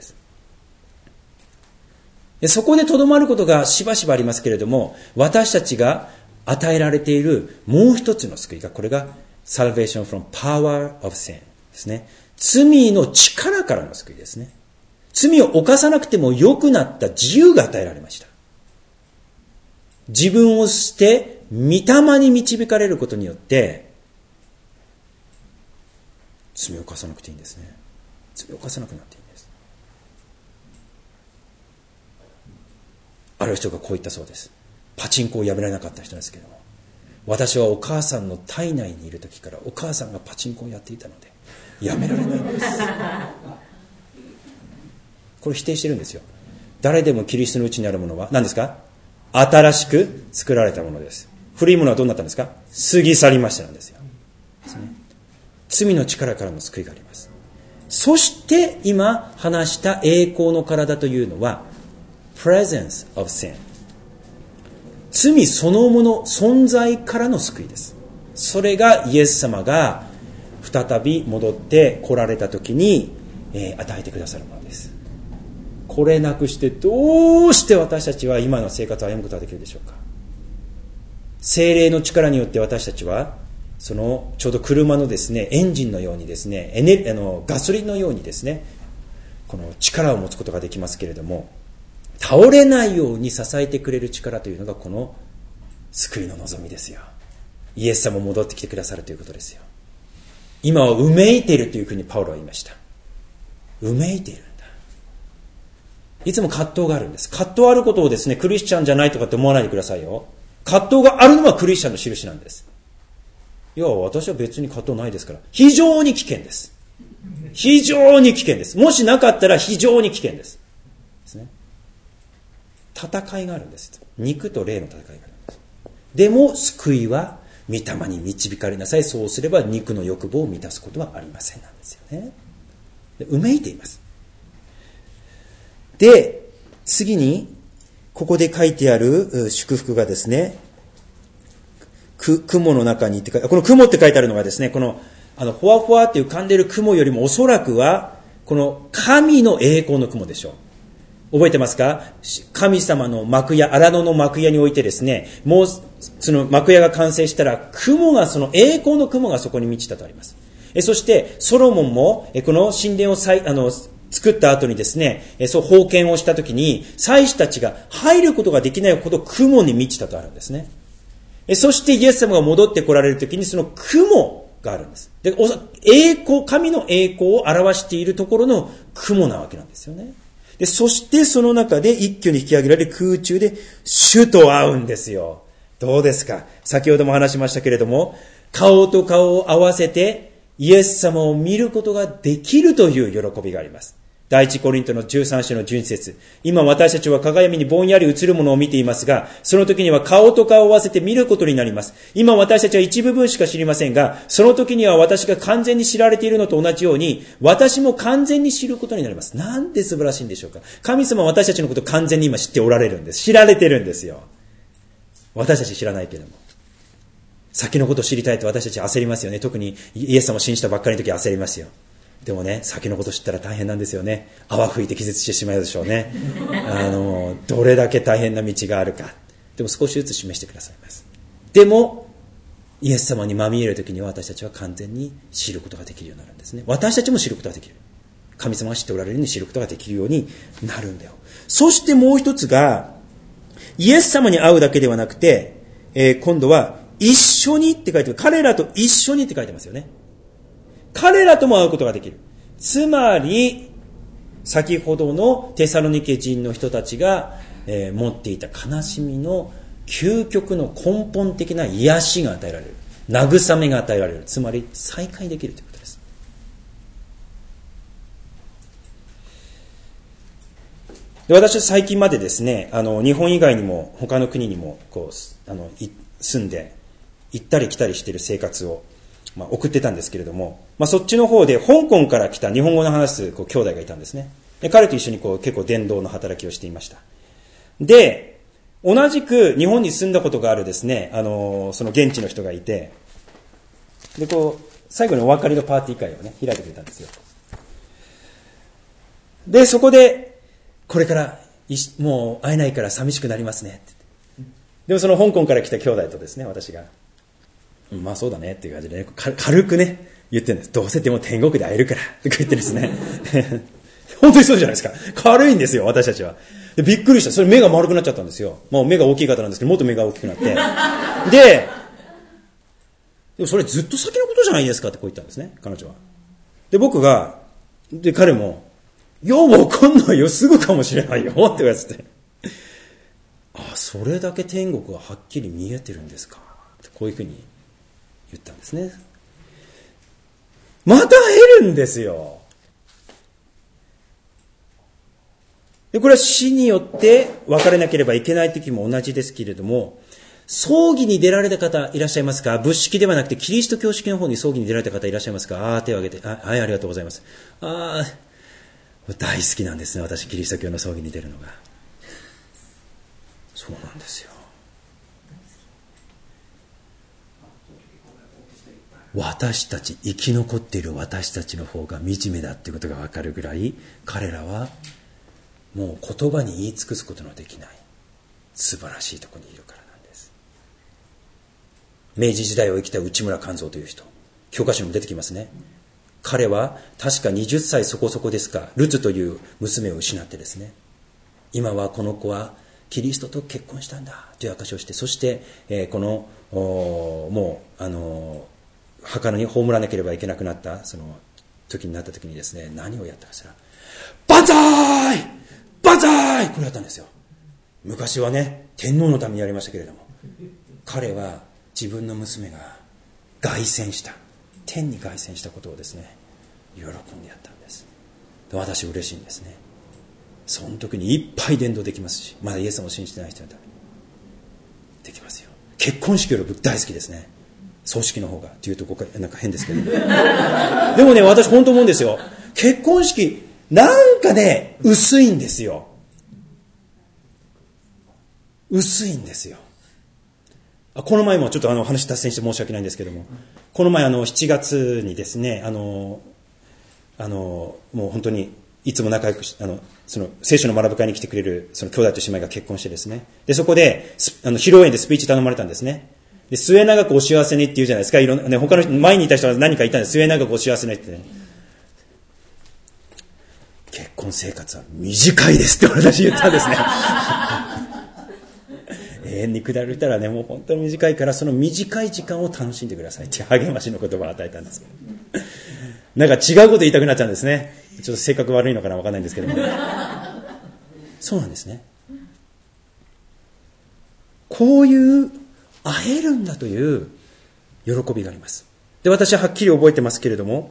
そこでとどまることがしばしばありますけれども、私たちが与えられているもう一つの救いが、これが Salvation from Power of Sin ですね。罪の力からの救いですね。罪を犯さなくても良くなった自由が与えられました。自分を捨て御霊に導かれることによって罪を犯さなくていいんですね。罪を犯さなくなっていいんです。ある人がこう言ったそうです。パチンコをやめられなかった人ですけども、 私はお母さんの体内にいる時からお母さんがパチンコをやっていたのでやめられないんです。これ否定してるんですよ。誰でもキリストのうちにあるものは何ですか？新しく作られたものです。古いものはどうなったんですか？過ぎ去りましたなんですよ。罪の力からの救いがあります。そして今話した栄光の体というのは presence of sin、 罪そのもの存在からの救いです。それがイエス様が再び戻って来られた時に、与えてくださるものです。これなくしてどうして私たちは今の生活を歩むことができるでしょうか。聖霊の力によって私たちはそのちょうど車のですねエンジンのようにですねガソリンのようにですねこの力を持つことができますけれども、倒れないように支えてくれる力というのがこの救いの望みですよ。イエス様戻ってきてくださるということですよ。今はうめいているというふうにパウロは言いました。うめいているんだ。いつも葛藤があるんです。葛藤あることをですねクリスチャンじゃないとかって思わないでくださいよ。葛藤があるのはクリスチャンの印なんです。いや私は別に葛藤ないですから。非常に危険です。非常に危険です。もしなかったら非常に危険です。ですね。戦いがあるんです。肉と霊の戦いがあるんです。でも救いは御霊に導かれなさい。そうすれば肉の欲望を満たすことはありませんなんですよね。でうめいています。で次にここで書いてある祝福がですね、雲の中にってこの雲って書いてあるのがですね、このふわふわって浮かんでる雲よりもおそらくはこの神の栄光の雲でしょう。覚えてますか？神様の幕屋、荒野の幕屋においてですね、もうその幕屋が完成したら雲がその栄光の雲がそこに満ちたとあります。そしてソロモンもこの神殿を作った後にですね、そう封建をした時に祭司たちが入ることができないほど雲に満ちたとあるんですね。そしてイエス様が戻って来られる時にその雲があるんです。で、栄光、神の栄光を表しているところの雲なわけなんですよね。で、そしてその中で一挙に引き上げられ空中で主と会うんですよ。どうですか？先ほども話しましたけれども、顔と顔を合わせてイエス様を見ることができるという喜びがあります。第一コリントの13章の12節、今私たちは鏡にぼんやり映るものを見ていますが、その時には顔と顔を合わせて見ることになります。今私たちは一部分しか知りませんが、その時には私が完全に知られているのと同じように、私も完全に知ることになります。なんて素晴らしいんでしょうか。神様は私たちのことを完全に今知っておられるんです。知られてるんですよ。私たち知らないけれども。先のことを知りたいと私たち焦りますよね。特にイエス様を信じたばっかりの時は焦りますよ。でもね、先のこと知ったら大変なんですよね。泡吹いて気絶してしまうでしょうね。どれだけ大変な道があるか。でも少しずつ示してくださいます。でもイエス様にまみえる時には私たちは完全に知ることができるようになるんですね。私たちも知ることができる。神様が知っておられるように知ることができるようになるんだよ。そしてもう一つが、イエス様に会うだけではなくて、今度は一緒にって書いてある。彼らと一緒にって書いてますよね。彼らとも会うことができる。つまり先ほどのテサロニケ人の人たちが、持っていた悲しみの究極の根本的な癒しが与えられる。慰めが与えられる。つまり再会できるということです。で、私は最近までですね、日本以外にも他の国にも住んで行ったり来たりしている生活を送ってたんですけれども、そっちの方で香港から来た日本語の話す兄弟がいたんですね。で、彼と一緒に結構伝道の働きをしていました。で、同じく日本に住んだことがあるですね、その現地の人がいて、で、最後にお別れのパーティー会をね、開いてくれたんですよ。で、そこで、これからもう会えないから寂しくなりますねって。でもその香港から来た兄弟とですね、私が、まあそうだねっていう感じでね、軽くね、言ってるんです。どうせでも天国で会えるからって言ってですね。本当にそうじゃないですか。軽いんですよ、私たちは。で、びっくりした。それ目が丸くなっちゃったんですよ。もう目が大きい方なんですけど、もっと目が大きくなって。でもそれずっと先のことじゃないですかってこう言ったんですね、彼女は。で、僕が、で、彼も、いや、わかんないよ、すぐかもしれないよって言われてて。あ、それだけ天国ははっきり見えてるんですか。 こういうふうに言ったんですね。また減るんですよ。でこれは死によって別れなければいけない時も同じですけれども、葬儀に出られた方いらっしゃいますか？仏式ではなくてキリスト教式の方に葬儀に出られた方いらっしゃいますか？手を挙げて、はい、ありがとうございます。大好きなんですね、私キリスト教の葬儀に出るのが。そうなんですよ。私たち、生き残っている私たちの方が惨めだっていうことが分かるぐらい、彼らはもう言葉に言い尽くすことのできない素晴らしいところにいるからなんです。明治時代を生きた内村勘三という人、教科書にも出てきますね。彼は確か20歳そこそこですか、ルツという娘を失ってですね、今はこの子はキリストと結婚したんだという証しをして、そして、このもう墓に葬らなければいけなくなったその時になった時にですね、何をやったかしら、万歳万歳、これやったんですよ。昔はね、天皇のためにやりましたけれども、彼は自分の娘が凱旋した、天に凱旋したことをですね、喜んでやったんです。私嬉しいんですね。その時にいっぱい伝道できますし、まだイエス様を信じてない人のためにできますよ。結婚式より僕大好きですね、葬式の方がっていうとこがなんか変ですけどでもね、私本当思うんですよ。結婚式なんかね、薄いんですよ。薄いんですよ。この前もちょっと話脱線して申し訳ないんですけども、この前7月にですね、もう本当にいつも仲良くその聖書の学ぶ会に来てくれるその兄弟と姉妹が結婚してですね、でそこで披露宴でスピーチ頼まれたんですね。で末永くお幸せにって言うじゃないですか。いろんな、ね、他の人前にいた人は何か言ったんです。末永くお幸せにってね。結婚生活は短いですって私言ったんですね永遠に下るたらね、もう本当に短いから、その短い時間を楽しんでくださいって励ましの言葉を与えたんですけどなんか違うこと言いたくなっちゃうんですね。ちょっと性格悪いのかな、分かんないんですけどもそうなんですね。こういう会えるんだという喜びがあります。で、私ははっきり覚えてますけれども、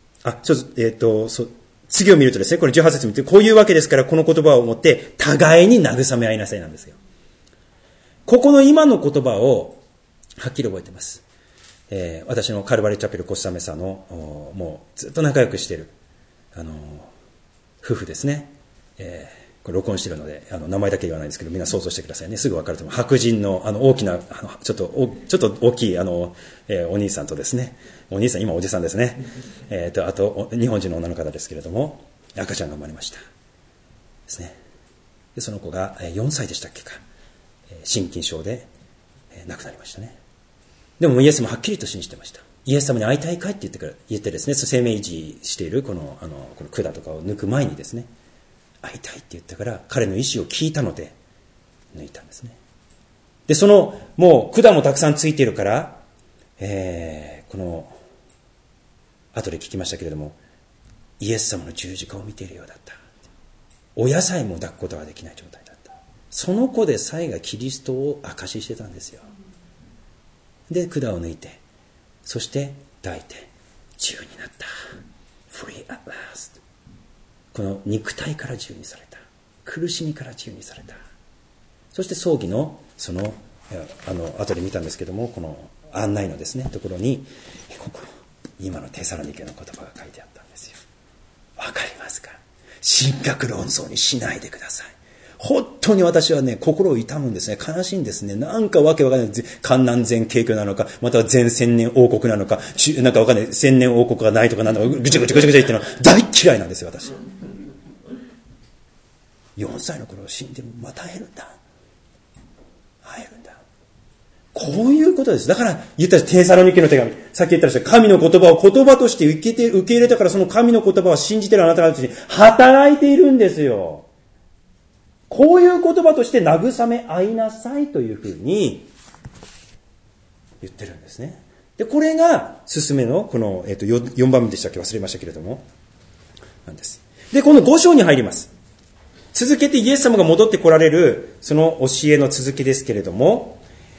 次を見るとですね、これ18節見て、こういうわけですからこの言葉を持って互いに慰め合いなさいなんですよ。ここの今の言葉をはっきり覚えてます。私のカルバリーチャペルコスタメサのもうずっと仲良くしている夫婦ですね。これ録音しているので名前だけ言わないんですけど、みんな想像してくださいね。すぐ分かると思う。白人の大きなちょっと大きいお兄さんとですね、お兄さん今おじさんですね。あと日本人の女の方ですけれども、赤ちゃんが生まれましたですね。でその子が4歳でしたっけか、心筋症で亡くなりましたね。でもイエスもはっきりと信じてました。イエス様に会いたいかいって言ってですね、生命維持しているこの管とかを抜く前にですね、会いたいって言ったから、彼の意思を聞いたので抜いたんですね。でそのもう管もたくさんついているから、この後で聞きましたけれども、イエス様の十字架を見ているようだった。親さえも抱くことができない状態だった。その子でさえがキリストを証ししてたんですよ。で管を抜いて、そして抱いて自由になった。 Free at last。 この肉体から自由にされた、苦しみから自由にされた。そして葬儀のその後で見たんですけども、この案内のですねところにここ今のテサロニケの言葉が書いてあったんですよ。わかりますか？神学論争にしないでください。本当に私はね、心を痛むんですね。悲しいんですね。なんかわけわかんない。観南全景挙なのか、または全千年王国なのか、なんかわかんない。千年王国がないとかなんだか、ぐちゃぐちゃぐちゃぐちゃ言ってるの大嫌いなんですよ、私。4歳の頃死んでまた会えるんだ。会えるんだ。こういうことです。だから言ったテサロニケの手紙、さっき言ったら神の言葉を言葉として受け入れたから、その神の言葉を信じているあなた方に働いているんですよ。こういう言葉として慰め合いなさいというふうに言ってるんですね。でこれが進めのこの、4番目でしたっけ、忘れましたけれどもなんです。でこの5章に入ります。続けてイエス様が戻って来られるその教えの続きですけれども、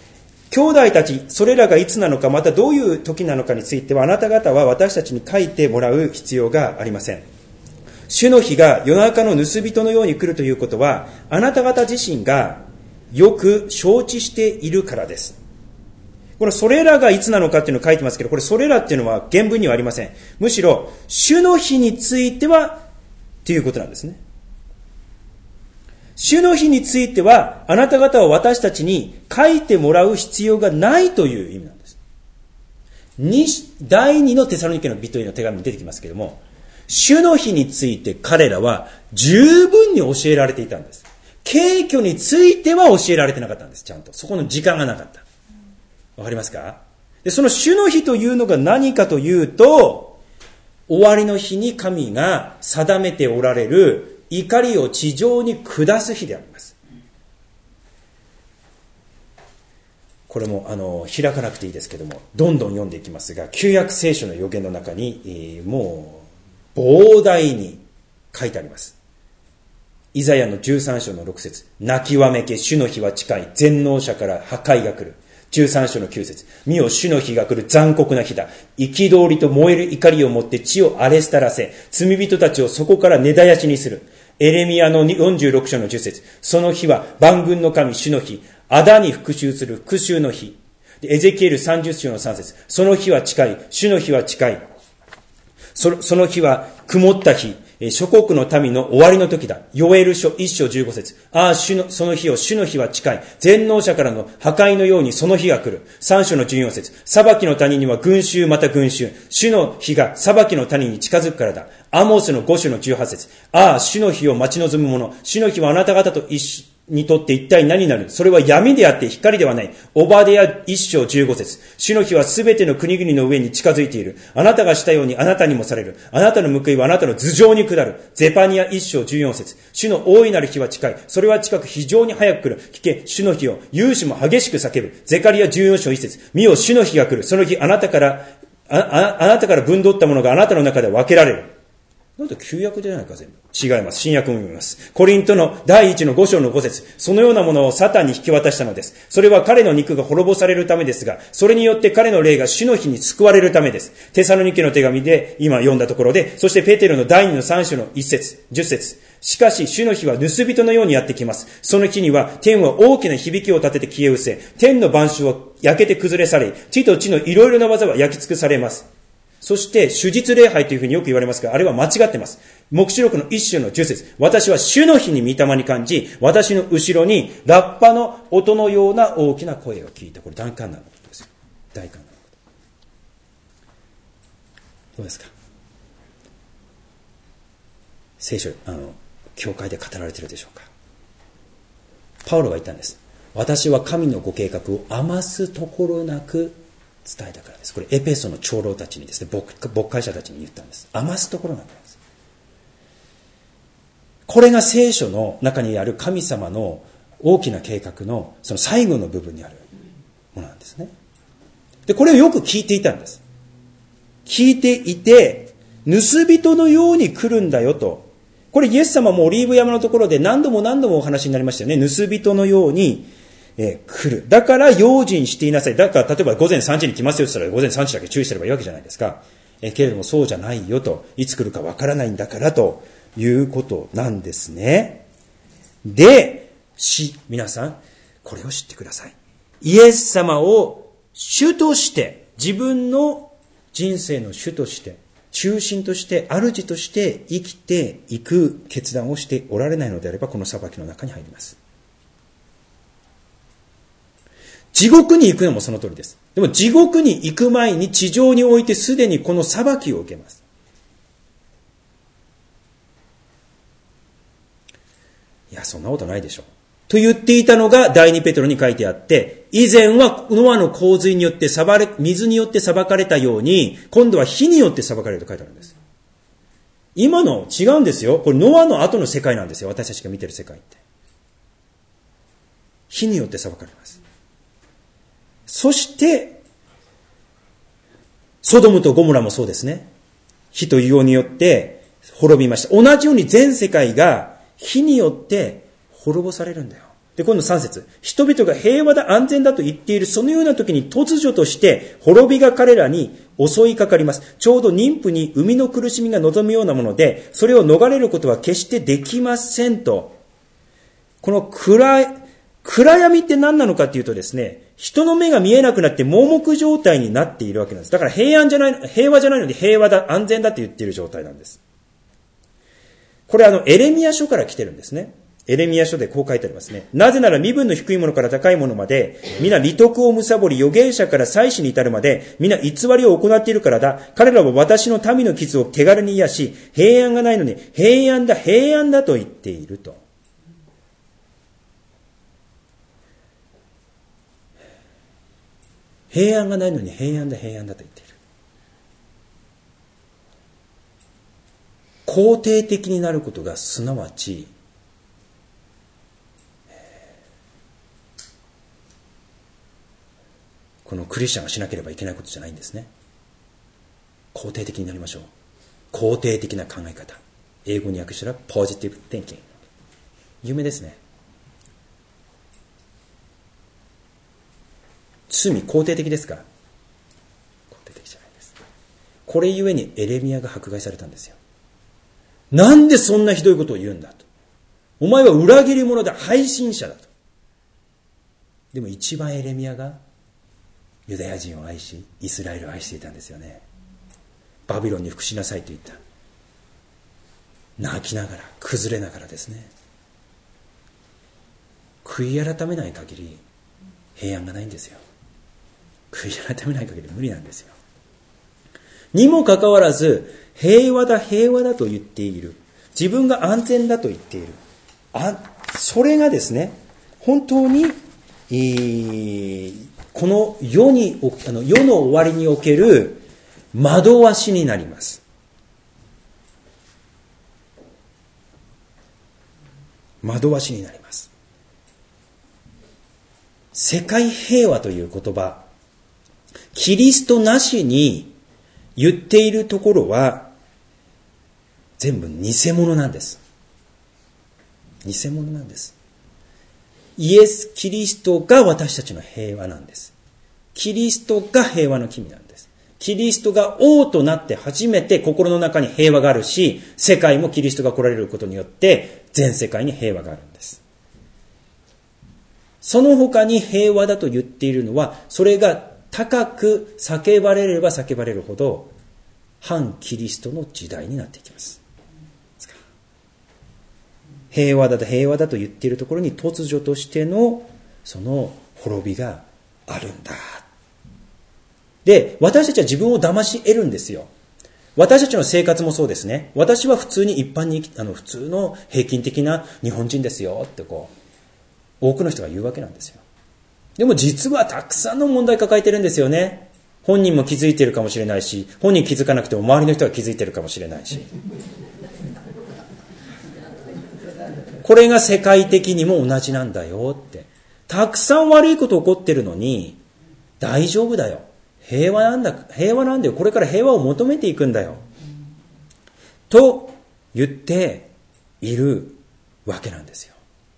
兄弟たち、それらがいつなのか、またどういう時なのかについては、あなた方は私たちに書いてもらう必要がありません。主の日が夜中の盗人のように来るということは、あなた方自身がよく承知しているからです。これそれらがいつなのかっていうのを書いてますけど、これそれらっていうのは原文にはありません。むしろ主の日についてはっていうことなんですね。主の日についてはあなた方は私たちに書いてもらう必要がないという意味なんです。第2のテサロニケの人への手紙に出てきますけれども、主の日について彼らは十分に教えられていたんです。敬虚については教えられてなかったんです。ちゃんとそこの時間がなかった。わかりますか？で、その主の日というのが何かというと、終わりの日に神が定めておられる怒りを地上に下す日であります。これも開かなくていいですけども、どんどん読んでいきますが、旧約聖書の預言の中に、もう膨大に書いてあります。イザヤの13章の6節、泣きわめけ、主の日は近い、全能者から破壊が来る。13章の9節、見よ主の日が来る、残酷な日だ。憤りと燃える怒りをもって地を荒れ廃らせ、罪人たちをそこから根絶やしにする。エレミヤの46章の10節、その日は万軍の神主の日、アダに復讐する復讐の日。エゼキエル30章の3節、その日は近い、主の日は近い。その日は曇った日、諸国の民の終わりの時だ。ヨエル書1章15節、その日を、主の日は近い。全能者からの破壊のようにその日が来る。3章の14節、裁きの谷には群衆また群衆。主の日が裁きの谷に近づくからだ。アモスの5章の18節、主の日を待ち望む者。主の日はあなた方とにとって一体何になる？それは闇であって光ではない。オバデヤ1章15節、主の日はすべての国々の上に近づいている。あなたがしたようにあなたにもされる。あなたの報いはあなたの頭上に下る。ゼパニヤ1章14節、主の大いなる日は近い。それは近く非常に早く来る。聞け、主の日を。勇士も激しく叫ぶ。ゼカリヤ14章1節、見よ主の日が来る。その日あなたから分取ったものがあなたの中で分けられる。なんで旧約じゃないか全部。違います。新約も読みます。コリントの第1の5章の5節、そのようなものをサタンに引き渡したのです。それは彼の肉が滅ぼされるためですが、それによって彼の霊が主の日に救われるためです。テサロニケの手紙で今読んだところで、そしてペテロの第2の3章の1節、10節、しかし主の日は盗人のようにやってきます。その日には天は大きな響きを立てて消え失せ、天の万象は焼けて崩れ去り、地と地のいろいろな技は焼き尽くされます。そして、主日礼拝というふうによく言われますが、あれは間違ってます。黙示録の一章の10節、私は主の日に御霊に感じ、私の後ろにラッパの音のような大きな声を聞いた。これ大観難のことですよ。大観難のこと。どうですか？聖書、教会で語られているでしょうか？パウロが言ったんです。私は神のご計画を余すところなく伝えたからです。これエペソの長老たちにですね、牧会者たちに言ったんです。余すところなんです。これが聖書の中にある神様の大きな計画のその最後の部分にあるものなんですね。で、これをよく聞いていたんです。聞いていて、盗人のように来るんだよと。これイエス様もオリーブ山のところで何度もお話になりましたよね。盗人のように来る。だから用心していなさい。だから例えば午前3時に来ますよって言ったら午前3時だけ注意すればいいわけじゃないですか。けれどもそうじゃないよと。いつ来るかわからないんだからということなんですね。で、皆さん、これを知ってください。イエス様を主として、自分の人生の主として、中心として、主として生きていく決断をしておられないのであれば、この裁きの中に入ります。地獄に行くのもその通りです。でも地獄に行く前に地上においてすでにこの裁きを受けます。いや、そんなことないでしょ。と言っていたのが第2ペテロに書いてあって、以前はノアの洪水によって水によって裁かれたように、今度は火によって裁かれると書いてあるんです。今の違うんですよ。これノアの後の世界なんですよ。私たちが見てる世界って。火によって裁かれます。そして、ソドムとゴモラもそうですね。火と硫黄によって滅びました。同じように全世界が火によって滅ぼされるんだよ。 で、今度3節。人々が平和だ安全だと言っているそのような時に突如として滅びが彼らに襲いかかります。ちょうど妊婦に生みの苦しみが望むようなもので、それを逃れることは決してできませんと。この暗闇って何なのかっていうとですね、人の目が見えなくなって盲目状態になっているわけなんです。だから平和じゃないのに平和だ安全だって言っている状態なんです。これエレミヤ書から来てるんですね。エレミヤ書でこう書いてありますね。なぜなら身分の低いものから高いものまで、皆利得を貪り、預言者から祭司に至るまで、皆偽りを行っているからだ。彼らは私の民の傷を手軽に癒し、平安がないのに、平安だ、平安だと言っていると。平安がないのに平安だ、平安だと言っている。肯定的になることがすなわち、このクリスチャンがしなければいけないことじゃないんですね。肯定的になりましょう。肯定的な考え方。英語に訳したらポジティブ・ティンキング。有名ですね。罪肯定的ですか？肯定的じゃないです。これゆえにエレミヤが迫害されたんですよ。なんでそんなひどいことを言うんだと。お前は裏切り者だ、背信者だと。でも一番エレミヤがユダヤ人を愛し、イスラエルを愛していたんですよね。バビロンに服しなさいと言った。泣きながら、崩れながらですね。悔い改めない限り平安がないんですよ。悔い改めない限り無理なんですよ。にもかかわらず、平和だ平和だと言っている。自分が安全だと言っている。それがですね、本当に、この世の終わりにおける惑わしになります。惑わしになります。世界平和という言葉、キリストなしに言っているところは全部偽物なんです。偽物なんです。イエス・キリストが私たちの平和なんです。キリストが平和の君なんです。キリストが王となって初めて心の中に平和があるし、世界もキリストが来られることによって全世界に平和があるんです。その他に平和だと言っているのは、それが高く叫ばれれば叫ばれるほど反キリストの時代になっていきます。平和だと言っているところに突如としてのその滅びがあるんだ。で、私たちは自分を騙し得るんですよ。私たちの生活もそうですね。私は普通に一般に普通の平均的な日本人ですよって多くの人が言うわけなんですよ。でも実はたくさんの問題抱えてるんですよね。本人も気づいてるかもしれないし、本人気づかなくても周りの人が気づいてるかもしれないし。これが世界的にも同じなんだよって。たくさん悪いこと起こってるのに、大丈夫だよ。平和なんだよ。これから平和を求めていくんだよ。と言っているわけなんですよ。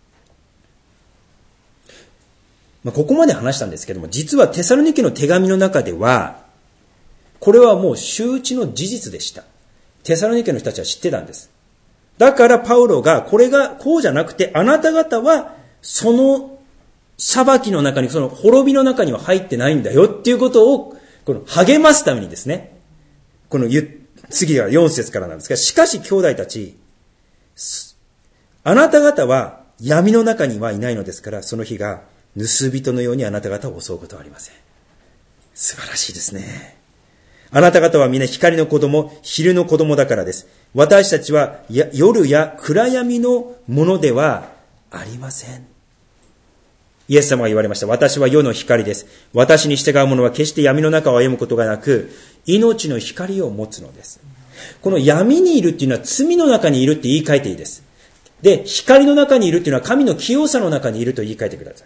ここまで話したんですけども、実はテサロニケの手紙の中では、これはもう周知の事実でした。テサロニケの人たちは知ってたんです。だからパウロが、これがこうじゃなくて、あなた方はその裁きの中に、その滅びの中には入ってないんだよっていうことを、この励ますためにですね、この次は4節からなんですが、しかし兄弟たち、あなた方は闇の中にはいないのですから、その日が盗人のようにあなた方を襲うことはありません。素晴らしいですね。あなた方は皆光の子供、昼の子供だからです。私たちは夜や暗闇のものではありません。イエス様が言われました。私は世の光です。私に従う者は決して闇の中を歩むことがなく、命の光を持つのです。この闇にいるっていうのは罪の中にいるって言い換えていいです。で、光の中にいるっていうのは神の清さの中にいると言い換えてください。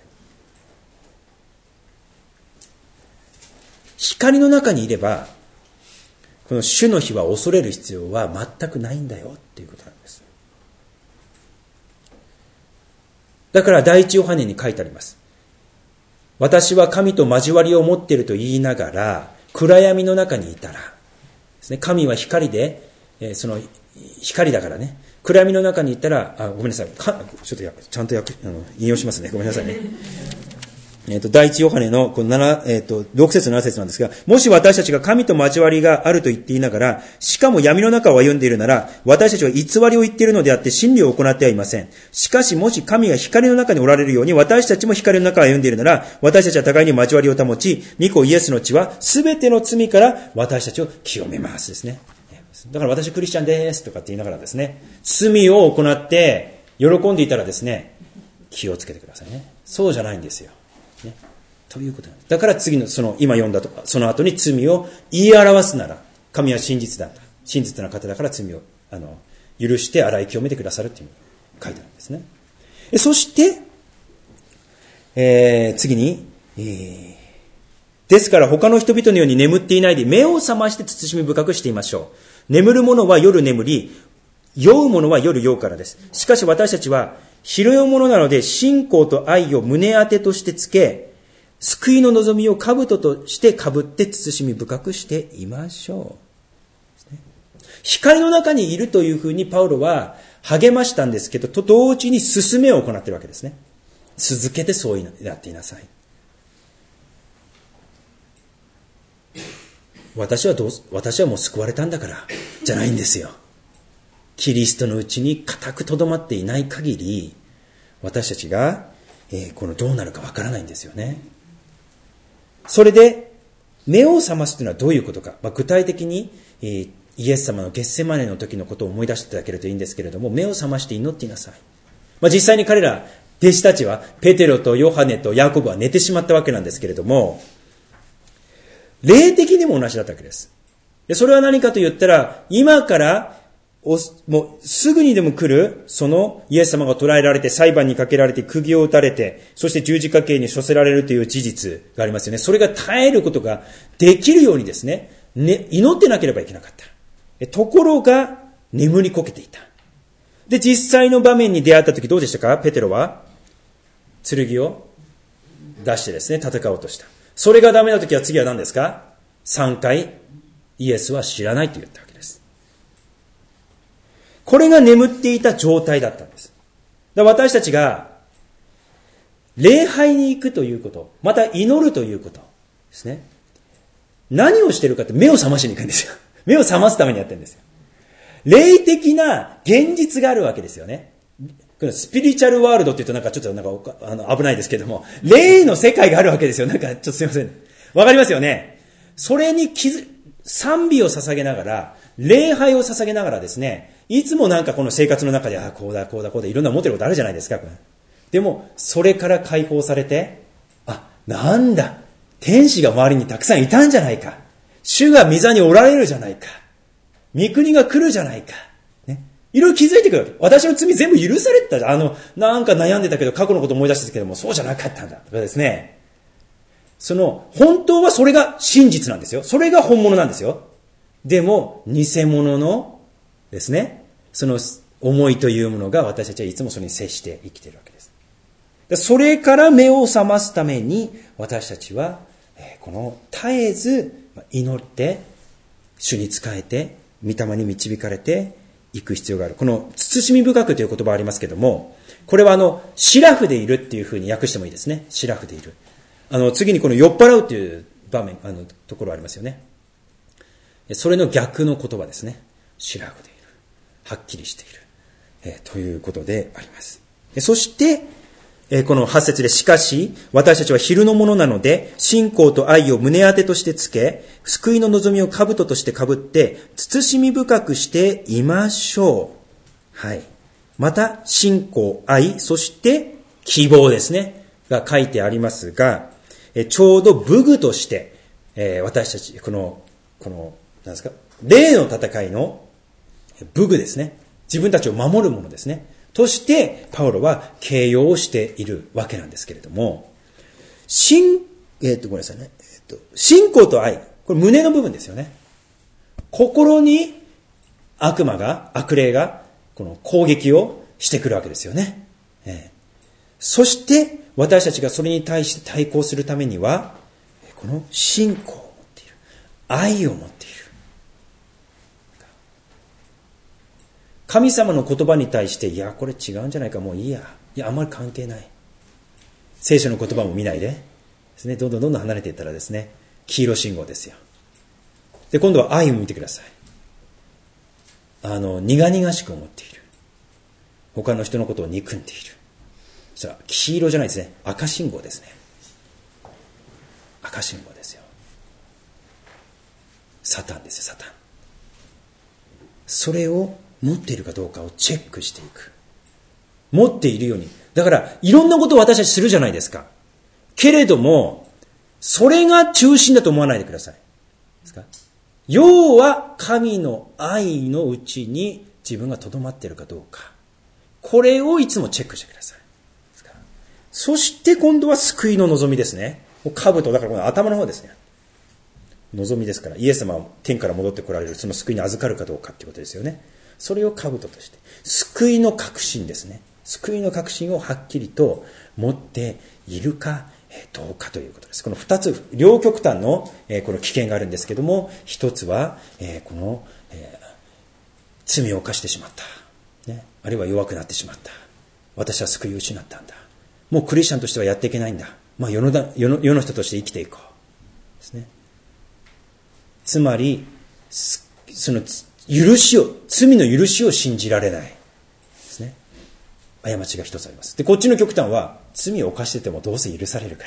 光の中にいれば、この主の日は恐れる必要は全くないんだよっていうことなんです。 だから第一ヨハネに書いてあります。私は神と交わりを持っていると言いながら、暗闇の中にいたら、ですね、神は光で、その光だからね、暗闇の中にいたら、ごめんなさい、ちょっとちゃんと引用しますね。ごめんなさいね。第一ヨハネのこの6節7節なんですが、もし私たちが神と交わりがあると言っていながら、しかも闇の中を歩んでいるなら、私たちは偽りを言っているのであって真理を行ってはいません。しかしもし神が光の中におられるように、私たちも光の中を歩んでいるなら、私たちは互いに交わりを保ち、御子イエスの血はすべての罪から私たちを清めますですね。だから私クリスチャンですとかって言いながらですね、罪を行って喜んでいたらですね、気をつけてくださいね。そうじゃないんですよ。ね、ということなんです。だから次の今読んだとかその後に罪を言い表すなら、神は真実な方だから罪を許して洗い清めてくださるという書いてあるんですね。そして、次に、ですから他の人々のように眠っていないで目を覚まして慎み深くしていましょう。眠る者は夜眠り、酔う者は夜酔うからです。しかし私たちは昼酔う者なので、信仰と愛を胸当てとしてつけ、救いの望みを兜として被って慎み深くしていましょう。光の中にいるというふうにパウロは励ましたんですけど、と同時に勧めを行っているわけですね。続けてそうやっていなさい。私はもう救われたんだからじゃないんですよ。キリストのうちに固くとどまっていない限り、私たちが、どうなるかわからないんですよね。それで目を覚ますというのはどういうことか、具体的に、イエス様のゲッセマネの時のことを思い出していただけるといいんですけれども、目を覚まして祈っていなさい。実際に彼ら弟子たちはペテロとヨハネとヤコブは寝てしまったわけなんですけれども、霊的にも同じだったわけです。で、それは何かと言ったら、今からもうすぐにでも来るそのイエス様が捕らえられて裁判にかけられて釘を打たれて、そして十字架刑に処せられるという事実がありますよね。それが耐えることができるようにですね、祈ってなければいけなかった。ところが眠りこけていた。で、実際の場面に出会った時どうでしたか？ペテロは剣を出してですね、戦おうとした。それがダメな時は次は何ですか？3回イエスは知らないと言ったわけです。これが眠っていた状態だったんです。私たちが礼拝に行くということ、また祈るということですね。何をしているかって目を覚ましに行くんですよ。目を覚ますためにやってるんですよ。霊的な現実があるわけですよね。スピリチュアルワールドって言うとちょっと危ないですけども、霊の世界があるわけですよ。ちょっとすいません。わかりますよね。それに賛美を捧げながら、礼拝を捧げながらですね、いつもこの生活の中で、こうだ、いろんな持ってることあるじゃないですか。でも、それから解放されて、なんだ、天使が周りにたくさんいたんじゃないか。主が御座におられるじゃないか。御国が来るじゃないか。いろいろ気づいてくるわけ。私の罪全部許されてたじゃん。悩んでたけど過去のこと思い出したけども、そうじゃなかったんだ。とかですね。本当はそれが真実なんですよ。それが本物なんですよ。でも、偽物のですね、その思いというものが私たちはいつもそれに接して生きているわけです。それから目を覚ますために、私たちは、絶えず祈って、主に仕えて、御霊に導かれて、行く必要がある。この慎み深くという言葉ありますけども、これはシラフでいるっていうふうに訳してもいいですね。シラフでいる。次にこの酔っ払うという場面、ところありますよね。それの逆の言葉ですね。シラフでいる。はっきりしている。ということであります。そして、この8節で、しかし、私たちは昼のものなので、信仰と愛を胸当てとしてつけ、救いの望みを兜として被って、慎み深くしていましょう。はい。また、信仰、愛、そして希望ですね。が書いてありますが、ちょうど武具として、私たち、なんですか、霊の戦いの武具ですね。自分たちを守るものですね。として、パウロは形容をしているわけなんですけれども、ごめんなさいね。信仰と愛。これ胸の部分ですよね。心に悪霊が、この攻撃をしてくるわけですよね。 そして私たちがそれに対して対抗するためには、この信仰を持っている。愛を持っている。神様の言葉に対して、いや、これ違うんじゃないか、もういいや。いや、あんまり関係ない。聖書の言葉も見ないで。ですね、どんどん離れていったらですね、黄色信号ですよ。で、今度は愛を見てください。苦々しく思っている。他の人のことを憎んでいる。それは黄色じゃないですね。赤信号ですね。赤信号ですよ。サタンですよ、サタン。それを持っているかどうかをチェックしていく。持っているように。だから、いろんなことを私たちするじゃないですか。けれども、それが中心だと思わないでください。ですか？要は、神の愛のうちに自分が留まっているかどうか。これをいつもチェックしてください。ですか？そして今度は救いの望みですね。兜、だからこの頭の方ですね。望みですから、イエス様は天から戻ってこられる、その救いに預かるかどうかっていうことですよね。それを兜として。救いの確信ですね。救いの確信をはっきりと持っているかどうかということです。この二つ、両極端のこの危険があるんですけども、一つはこの罪を犯してしまった。ね、あるいは弱くなってしまった。私は救いを失ったんだ。もうクリスチャンとしてはやっていけないんだ。まあ世の人として生きていこう。ですね。つまり、その罪の許しを信じられない。ですね。過ちが一つあります。で、こっちの極端は、罪を犯しててもどうせ許されるから。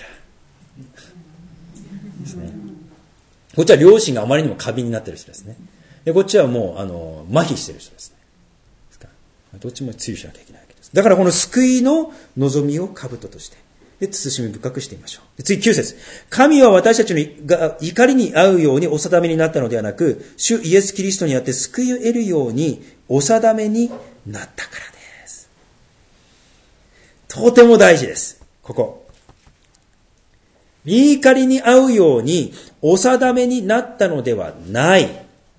ですね。こっちは良心があまりにも過敏になっている人ですね。で、こっちはもう、麻痺している人ですね。ですからどっちも注意しなきゃいけないわけです。だからこの救いの望みを兜として、で、慎み深くしてみましょう。次9節。神は私たちのが怒りに遭うようにお定めになったのではなく、主イエス・キリストによって救いを得るようにお定めになったからです。とても大事です。ここ。怒りに遭うようにお定めになったのではない。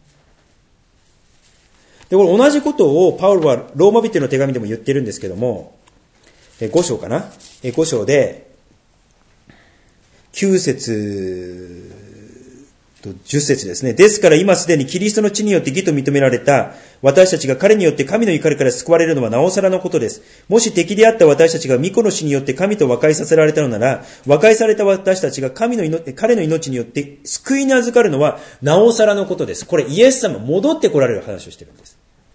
で、これ同じことをパウロはローマ人の手紙でも言ってるんですけども、5章かな ?5 章で、9節と10節ですね。ですから今すでにキリストの血によって義と認められた私たちが彼によって神の怒りから救われるのはなおさらのことです。もし敵であった私たちが御子の死によって神と和解させられたのなら、和解された私たちが彼の命によって救いに預かるのはなおさらのことです。これイエス様戻ってこられる話をしているんです。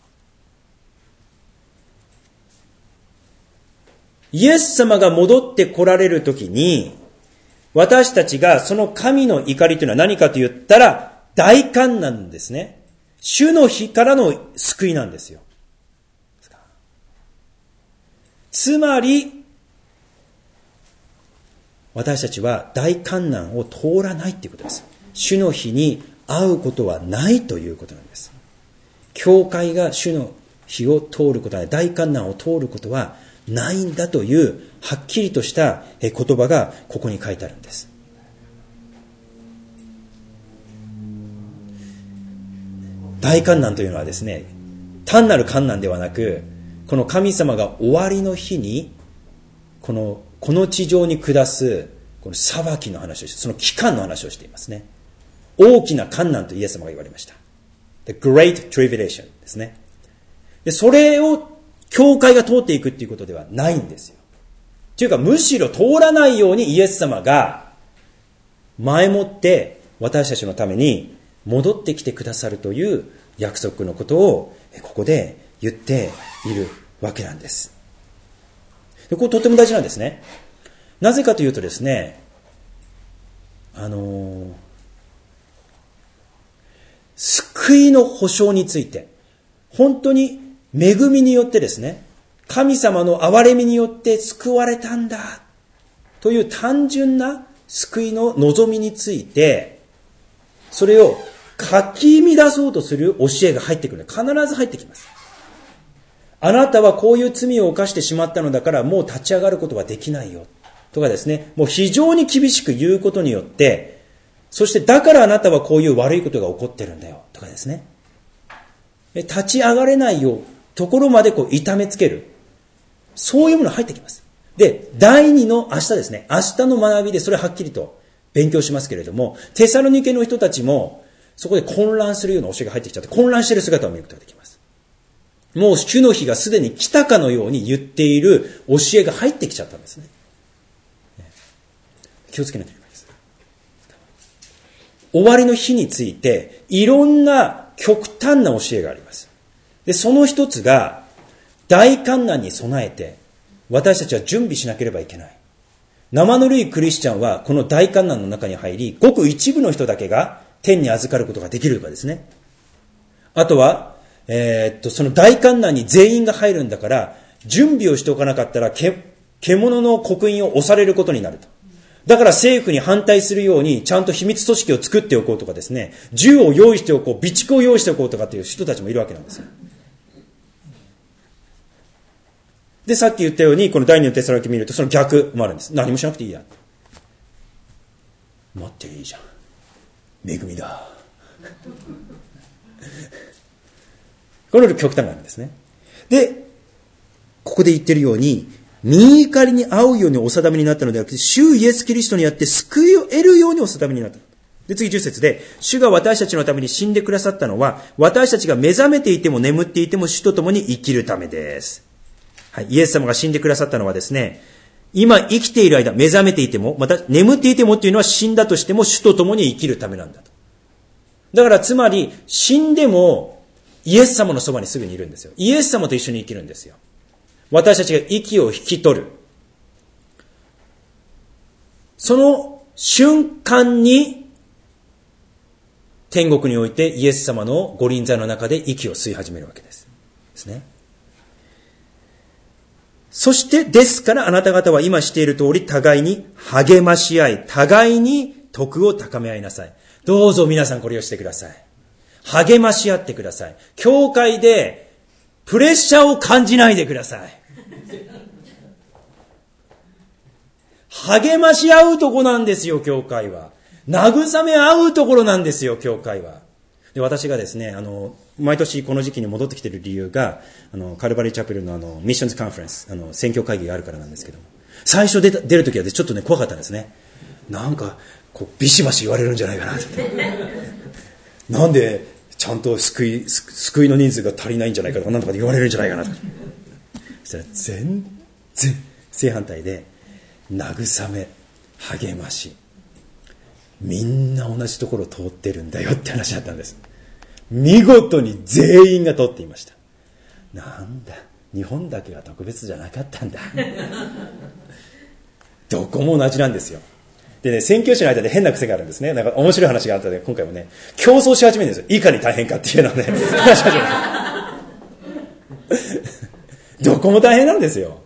イエス様が戻って来られるときに、私たちがその神の怒りというのは何かと言ったら、大観難ですね。主の日からの救いなんですよ。つまり、私たちは大観難を通らないということです。主の日に会うことはないということなんです。教会が主の日を通ることはない、大観難を通ることはないんだというはっきりとした言葉がここに書いてあるんです。大観難というのはですね、単なる観難ではなく、この神様が終わりの日にこの地上に下すこの裁きの話をして、その期間の話をしていますね。大きな観難とイエス様が言われました。The Great Tribulation ですね。で、それを教会が通っていくっていうことではないんですよ。というか、むしろ通らないようにイエス様が前もって私たちのために戻ってきてくださるという約束のことをここで言っているわけなんです。で、これとても大事なんですね。なぜかというとですね、救いの保証について、本当に恵みによってですね、神様の憐れみによって救われたんだという単純な救いの望みについて、それをかき乱そうとする教えが入ってくる。必ず入ってきます。あなたはこういう罪を犯してしまったのだからもう立ち上がることはできないよとかですね、もう非常に厳しく言うことによって、そしてだからあなたはこういう悪いことが起こってるんだよとかですね、立ち上がれないよところまで痛めつける、そういうものが入ってきます。 で、第2の明日ですね。明日の学びでそれはっきりと勉強しますけれども、テサロニケの人たちもそこで混乱するような教えが入ってきちゃって、混乱している姿を見ることができます。もう主の日がすでに来たかのように言っている教えが入ってきちゃったんですね。気をつけないといけないです。終わりの日についていろんな極端な教えがあります。で、その一つが大観難に備えて私たちは準備しなければいけない。生ぬるいクリスチャンはこの大観難の中に入り、ごく一部の人だけが天に預かることができるかですね。あとは、その大観難に全員が入るんだから、準備をしておかなかったら、獣の刻印を押されることになると。だから政府に反対するように、ちゃんと秘密組織を作っておこうとかですね、銃を用意しておこう、備蓄を用意しておこうとかっていう人たちもいるわけなんですよ。で、さっき言ったように、この第二のテサロニケ見ると、その逆もあるんです。何もしなくていいや。待っていいじゃん。恵みだ。この極端があるんですね。で、ここで言ってるように、身怒りに遭うようにお定めになったのではなくて、主イエスキリストにあって救いを得るようにお定めになった。で、次10節で、主が私たちのために死んでくださったのは、私たちが目覚めていても眠っていても主と共に生きるためです。はい、イエス様が死んでくださったのはですね、今生きている間、目覚めていても、また眠っていてもっていうのは死んだとしても主と共に生きるためなんだと。だからつまり、死んでもイエス様のそばにすぐにいるんですよ。イエス様と一緒に生きるんですよ。私たちが息を引き取る。その瞬間に、天国においてイエス様の御臨在の中で息を吸い始めるわけです。ですね。そしてですからあなた方は今している通り互いに励まし合い、互いに徳を高め合いなさい。どうぞ皆さんこれをしてください。励まし合ってください。教会でプレッシャーを感じないでください。励まし合うとこなんですよ、教会は。慰め合うところなんですよ、教会は。で、私がですね、毎年この時期に戻ってきている理由が、カルバリーチャペルのミッションズカンファレンス、宣教会議があるからなんですけども、最初出るときはちょっとね、怖かったんですね。なんか、ビシバシ言われるんじゃないかなって。なんで、ちゃんと救いの人数が足りないんじゃないかとか、なんとか言われるんじゃないかなと。そしたら全然正反対で、慰め、励まし、みんな同じところを通ってるんだよって話だったんです。見事に全員が通っていました。なんだ、日本だけが特別じゃなかったんだ。どこも同じなんですよ。でね、宣教師の間で変な癖があるんですね。なんか面白い話があったので、今回もね、競争し始めるんですよ。いかに大変かっていうのをね、話し始める。どこも大変なんですよ。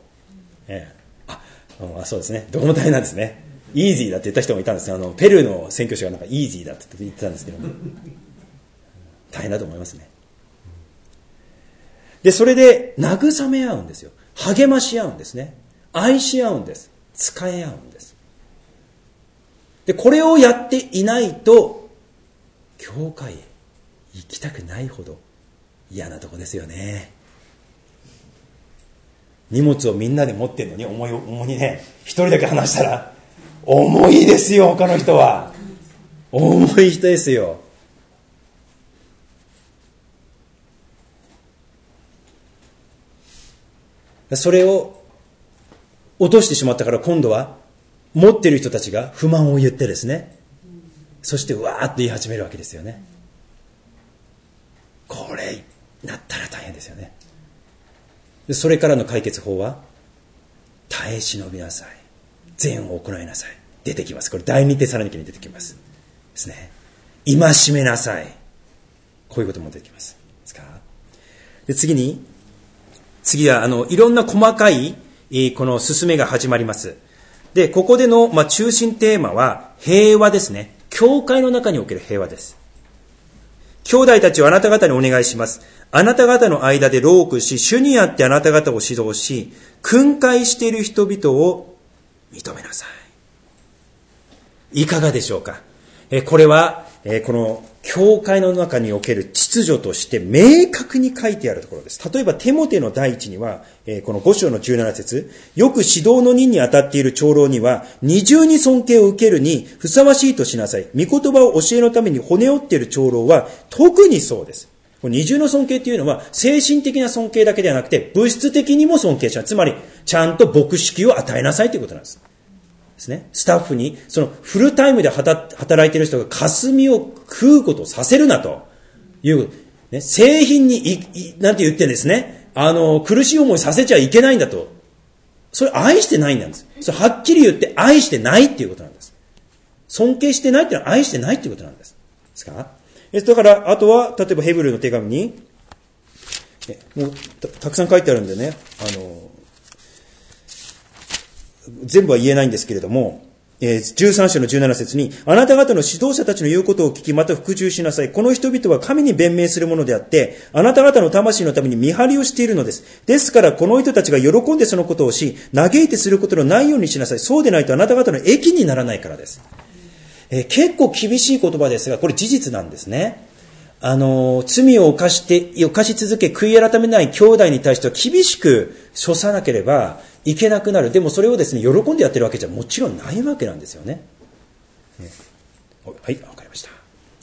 そうですね。どこも大変なんですね。イージーだって言った人もいたんですよ。ペルーの宣教師がなんかイージーだって言ってたんですけども、大変だと思いますね。で、それで慰め合うんですよ。励まし合うんですね。愛し合うんです。使い合うんです。で、これをやっていないと、教会へ行きたくないほど嫌なとこですよね。荷物をみんなで持ってるのに重にね、一人だけ話したら、重いですよ、他の人は。重い人ですよ。それを落としてしまったから今度は持っている人たちが不満を言ってですね、そしてうわーっと言い始めるわけですよね。これなったら大変ですよね。でそれからの解決法は耐え忍びなさい、善を行いなさい、出てきます。これ第二テサロニケに出てきますですね。戒めなさい、こういうことも出てきます。ですか。で次はいろんな細かいこの進めが始まります。でここでの、中心テーマは平和ですね。教会の中における平和です。兄弟たちをあなた方にお願いします。あなた方の間で労苦し、主にあってあなた方を指導し、訓戒している人々を認めなさい。いかがでしょうか。これはこの教会の中における秩序として明確に書いてあるところです。例えばテモテの第一には、この5章の17節、よく指導の任に当たっている長老には二重に尊敬を受けるにふさわしいとしなさい。御言葉を教えのために骨折っている長老は特にそうです。二重の尊敬というのは精神的な尊敬だけではなくて物質的にも尊敬しない。つまりちゃんと牧師を与えなさいということなんです。ですね。スタッフにそのフルタイムで働いている人が霞を食うことをさせるなという、ね、製品になんて言ってんですね。苦しい思いさせちゃいけないんだと。それ愛してないんです。それはっきり言って愛してないっていうことなんです。尊敬してないっていうのは愛してないっていうことなんです。ですか？だから、あとは、例えばヘブルの手紙に、もう たくさん書いてあるんでね、全部は言えないんですけれども、13章の17節に、あなた方の指導者たちの言うことを聞き、また服従しなさい。この人々は神に弁明するものであって、あなた方の魂のために見張りをしているのです。ですから、この人たちが喜んでそのことをし、嘆いてすることのないようにしなさい。そうでないとあなた方の益にならないからです。結構厳しい言葉ですが、これ事実なんですね。罪を犯し続け、悔い改めない兄弟に対しては厳しく処さなければいけなくなる。でもそれをですね、喜んでやってるわけじゃもちろんないわけなんですよね。はい、わかりました。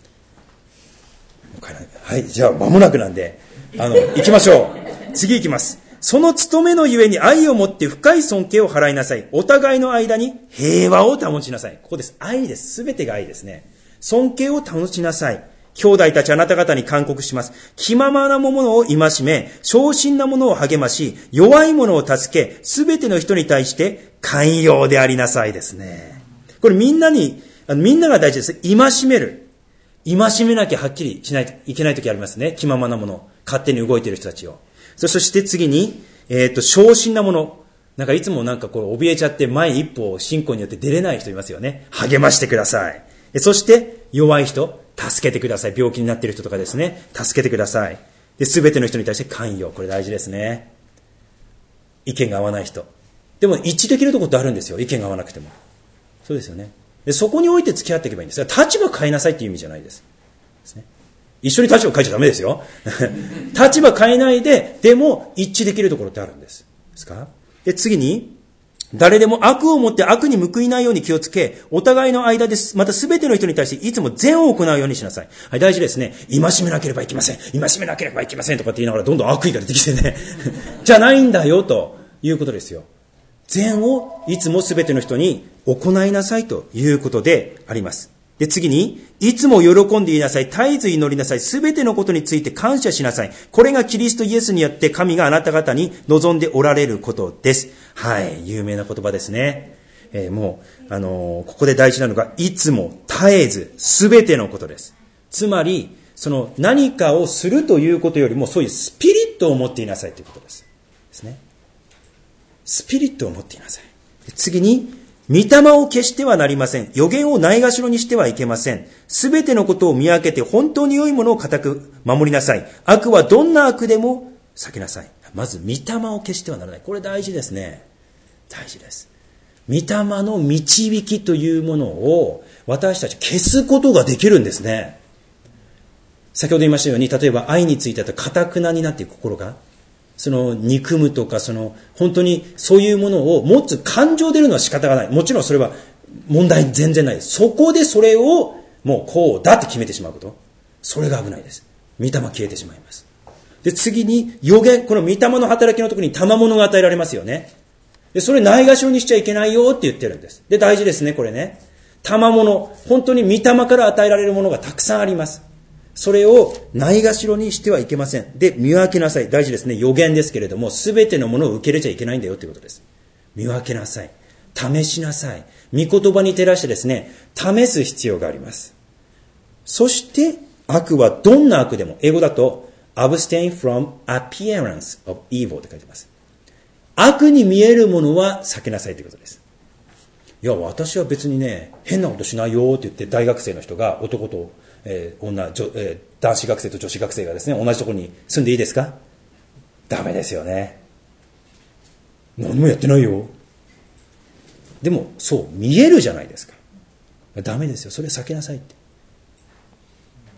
はい、じゃあ間もなくなんで、行きましょう。次行きます。その務めのゆえに愛を持って深い尊敬を払いなさい。お互いの間に平和を保ちなさい。ここです。愛です。すべてが愛ですね。尊敬を保ちなさい。兄弟たちあなた方に勧告します。気ままなものを戒め、小心なものを励まし、弱いものを助け、すべての人に対して寛容でありなさいですね。これみんなが大事です。戒める。戒めなきゃはっきりしないといけない時ありますね。気ままなもの。勝手に動いている人たちを。そして次に、小心なもの。なんかいつも怯えちゃって前一歩信仰によって出れない人いますよね。励ましてください。そして弱い人、助けてください。病気になっている人とかですね。助けてください。で、すべての人に対して寛容。これ大事ですね。意見が合わない人。でも一致できるところってあるんですよ。意見が合わなくても。そうですよね。で、そこにおいて付き合っていけばいいんです。立場変えなさいっていう意味じゃないです。ですね。一緒に立場変えちゃダメですよ。立場変えないで、でも一致できるところってあるんです。ですか？で、次に、誰でも悪をもって悪に報いないように気をつけ、お互いの間でまた全ての人に対していつも善を行うようにしなさい。はい、大事ですね。戒めなければいけません。戒めなければいけませんとかって言いながらどんどん悪意が出てきてね。じゃないんだよということですよ。善をいつも全ての人に行いなさいということであります。で、次に、いつも喜んでいなさい。絶えず祈りなさい。すべてのことについて感謝しなさい。これがキリストイエスによって神があなた方に望んでおられることです。はい、有名な言葉ですね。ここで大事なのが、いつも絶えずすべてのことです。つまり、その何かをするということよりも、そういうスピリットを持っていなさいということです。ですね。スピリットを持っていなさい。次に、御霊を消してはなりません。預言をないがしろにしてはいけません。すべてのことを見分けて本当に良いものを固く守りなさい。悪はどんな悪でも避けなさい。まず、御霊を消してはならない。これ大事ですね。大事です。御霊の導きというものを私たち消すことができるんですね。先ほど言いましたように、例えば愛についてだと堅くなになっていく心が、その憎むとか本当にそういうものを持つ感情出るのは仕方がない。もちろんそれは問題全然ないです。そこでそれをもうこうだって決めてしまうこと。それが危ないです。御霊消えてしまいます。で、次に預言、この御霊の働きのところに賜物が与えられますよね。で、それないがしろにしちゃいけないよって言ってるんです。で、大事ですね、これね。賜物、本当に御霊から与えられるものがたくさんあります。それをないがしろにしてはいけません。で、見分けなさい。大事ですね。予言ですけれども、すべてのものを受け入れちゃいけないんだよということです。見分けなさい。試しなさい。御言葉に照らしてですね、試す必要があります。そして、悪はどんな悪でも、英語だと、abstain from appearance of evil って書いてます。悪に見えるものは避けなさいということです。いや、私は別にね、変なことしないよって言って大学生の人が男と男子学生と女子学生がですね、同じところに住んでいいですか？ダメですよね。何もやってないよ。でもそう見えるじゃないですか。ダメですよ。それ避けなさいって。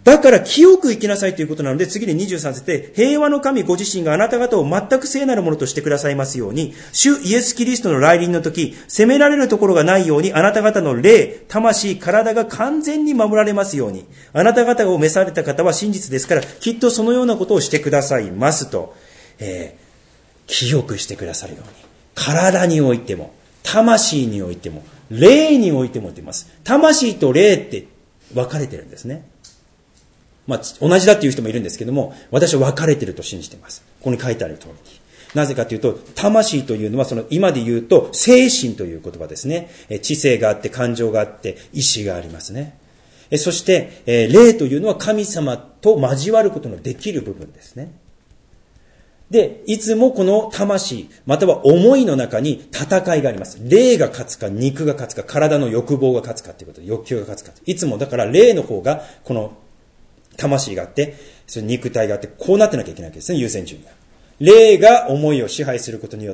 だから清く生きなさいということなので、次に23節で、平和の神ご自身があなた方を全く聖なるものとしてくださいますように、主イエス・キリストの来臨の時、責められるところがないように、あなた方の霊、魂、体が完全に守られますように、あなた方が召された方は真実ですから、きっとそのようなことをしてくださいますと、清くしてくださるように、体においても、魂においても、霊においても言っています。魂と霊って分かれてるんですね。同じだっていう人もいるんですけども、私は分かれてると信じています。ここに書いてある通りに。なぜかというと、魂というのはその今で言うと精神という言葉ですね。知性があって感情があって意志がありますね。そして、霊というのは神様と交わることのできる部分ですね。で、いつもこの魂、または思いの中に戦いがあります。霊が勝つか、肉が勝つか、体の欲望が勝つかということで、欲求が勝つか。いつもだから霊の方が、この魂があって、その肉体があって、こうなってなきゃいけないわけですね、優先順位が。霊が思いを支配することによって、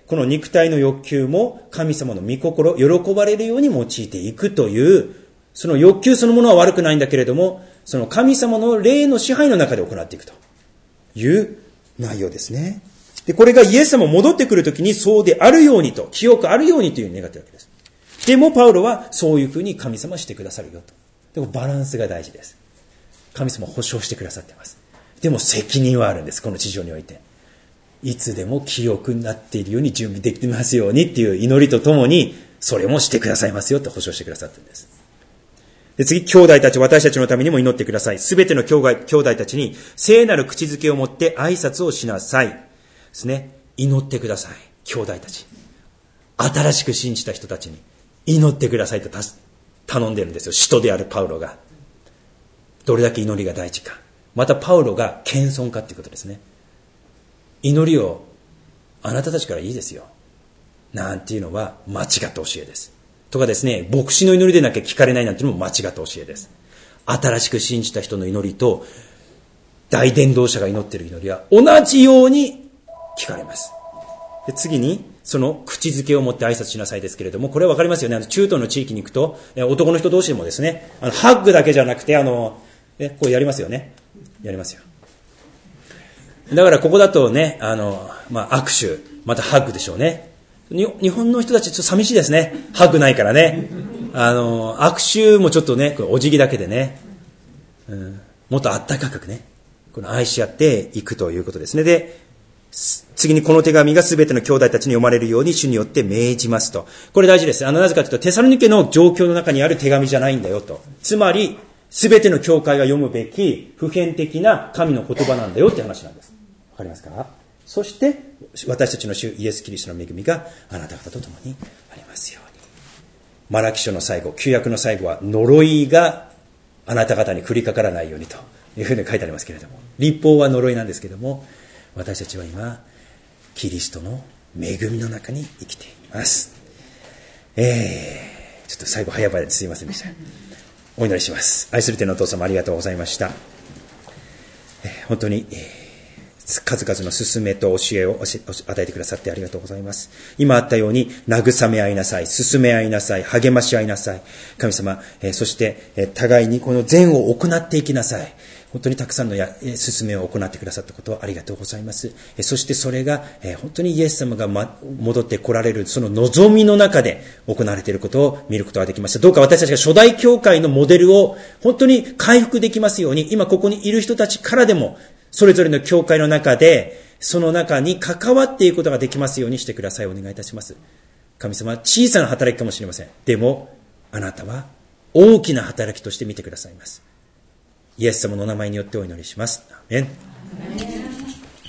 この肉体の欲求も神様の御心、喜ばれるように用いていくという、その欲求そのものは悪くないんだけれども、その神様の霊の支配の中で行っていくという内容ですね。で、これがイエス様戻ってくるときにそうであるようにと、清くあるようにという願っているわけです。でもパウロはそういうふうに神様してくださるよと。でもバランスが大事です。神様保証してくださっています。でも責任はあるんです、この地上において。いつでも清くなっているように準備できてますようにっていう祈りとともに、それもしてくださいますよと保証してくださっているんです。で、次、兄弟たち、私たちのためにも祈ってください。すべての兄弟たちに聖なる口づけを持って挨拶をしなさい。ですね。祈ってください。兄弟たち。新しく信じた人たちに祈ってくださいと頼んでるんですよ。使徒であるパウロが。どれだけ祈りが大事か。またパウロが謙遜かということですね。祈りをあなたたちからいいですよ。なんていうのは間違った教えです。とかですね、牧師の祈りでなきゃ聞かれないなんていうのも間違った教えです。新しく信じた人の祈りと大伝道者が祈っている祈りは同じように聞かれます。で、次にその口づけを持って挨拶しなさいですけれども、これはわかりますよね。中東の地域に行くと男の人同士でもですね、ハッグだけじゃなくてこうやりますよね。やりますよ。だからここだとね、握手またハッグでしょうね。日本の人たちちょっと寂しいですね。ハグないからね。握手もちょっとね、お辞儀だけでね、もっとあったかくね、この愛し合っていくということですね。で、次にこの手紙がすべての兄弟たちに読まれるように主によって命じますと。これ大事です。なぜかというと、テサロニケの状況の中にある手紙じゃないんだよと。つまり、すべての教会が読むべき普遍的な神の言葉なんだよって話なんです。わかりますか？そして私たちの主イエス・キリストの恵みがあなた方と共にありますように。マラキ書の最後、旧約の最後は呪いがあなた方に降りかからないようにというふうに書いてありますけれども、律法は呪いなんですけれども、私たちは今キリストの恵みの中に生きています。ちょっと最後早々ですいませんでした。お祈りします。愛する天のお父様、ありがとうございました。本当に数々の勧めと教えを与えてくださってありがとうございます。今あったように慰め合いなさい、勧め合いなさい、励まし合いなさい。神様、そして互いにこの善を行っていきなさい。本当にたくさんの勧めを行ってくださったことをありがとうございます。そしてそれが本当にイエス様が戻って来られるその望みの中で行われていることを見ることができました。どうか私たちが初代教会のモデルを本当に回復できますように、今ここにいる人たちからでもそれぞれの教会の中でその中に関わっていくことができますようにしてください。お願いいたします。神様、小さな働きかもしれません。でもあなたは大きな働きとして見てくださいます。イエス様のお名前によってお祈りします。アーメン。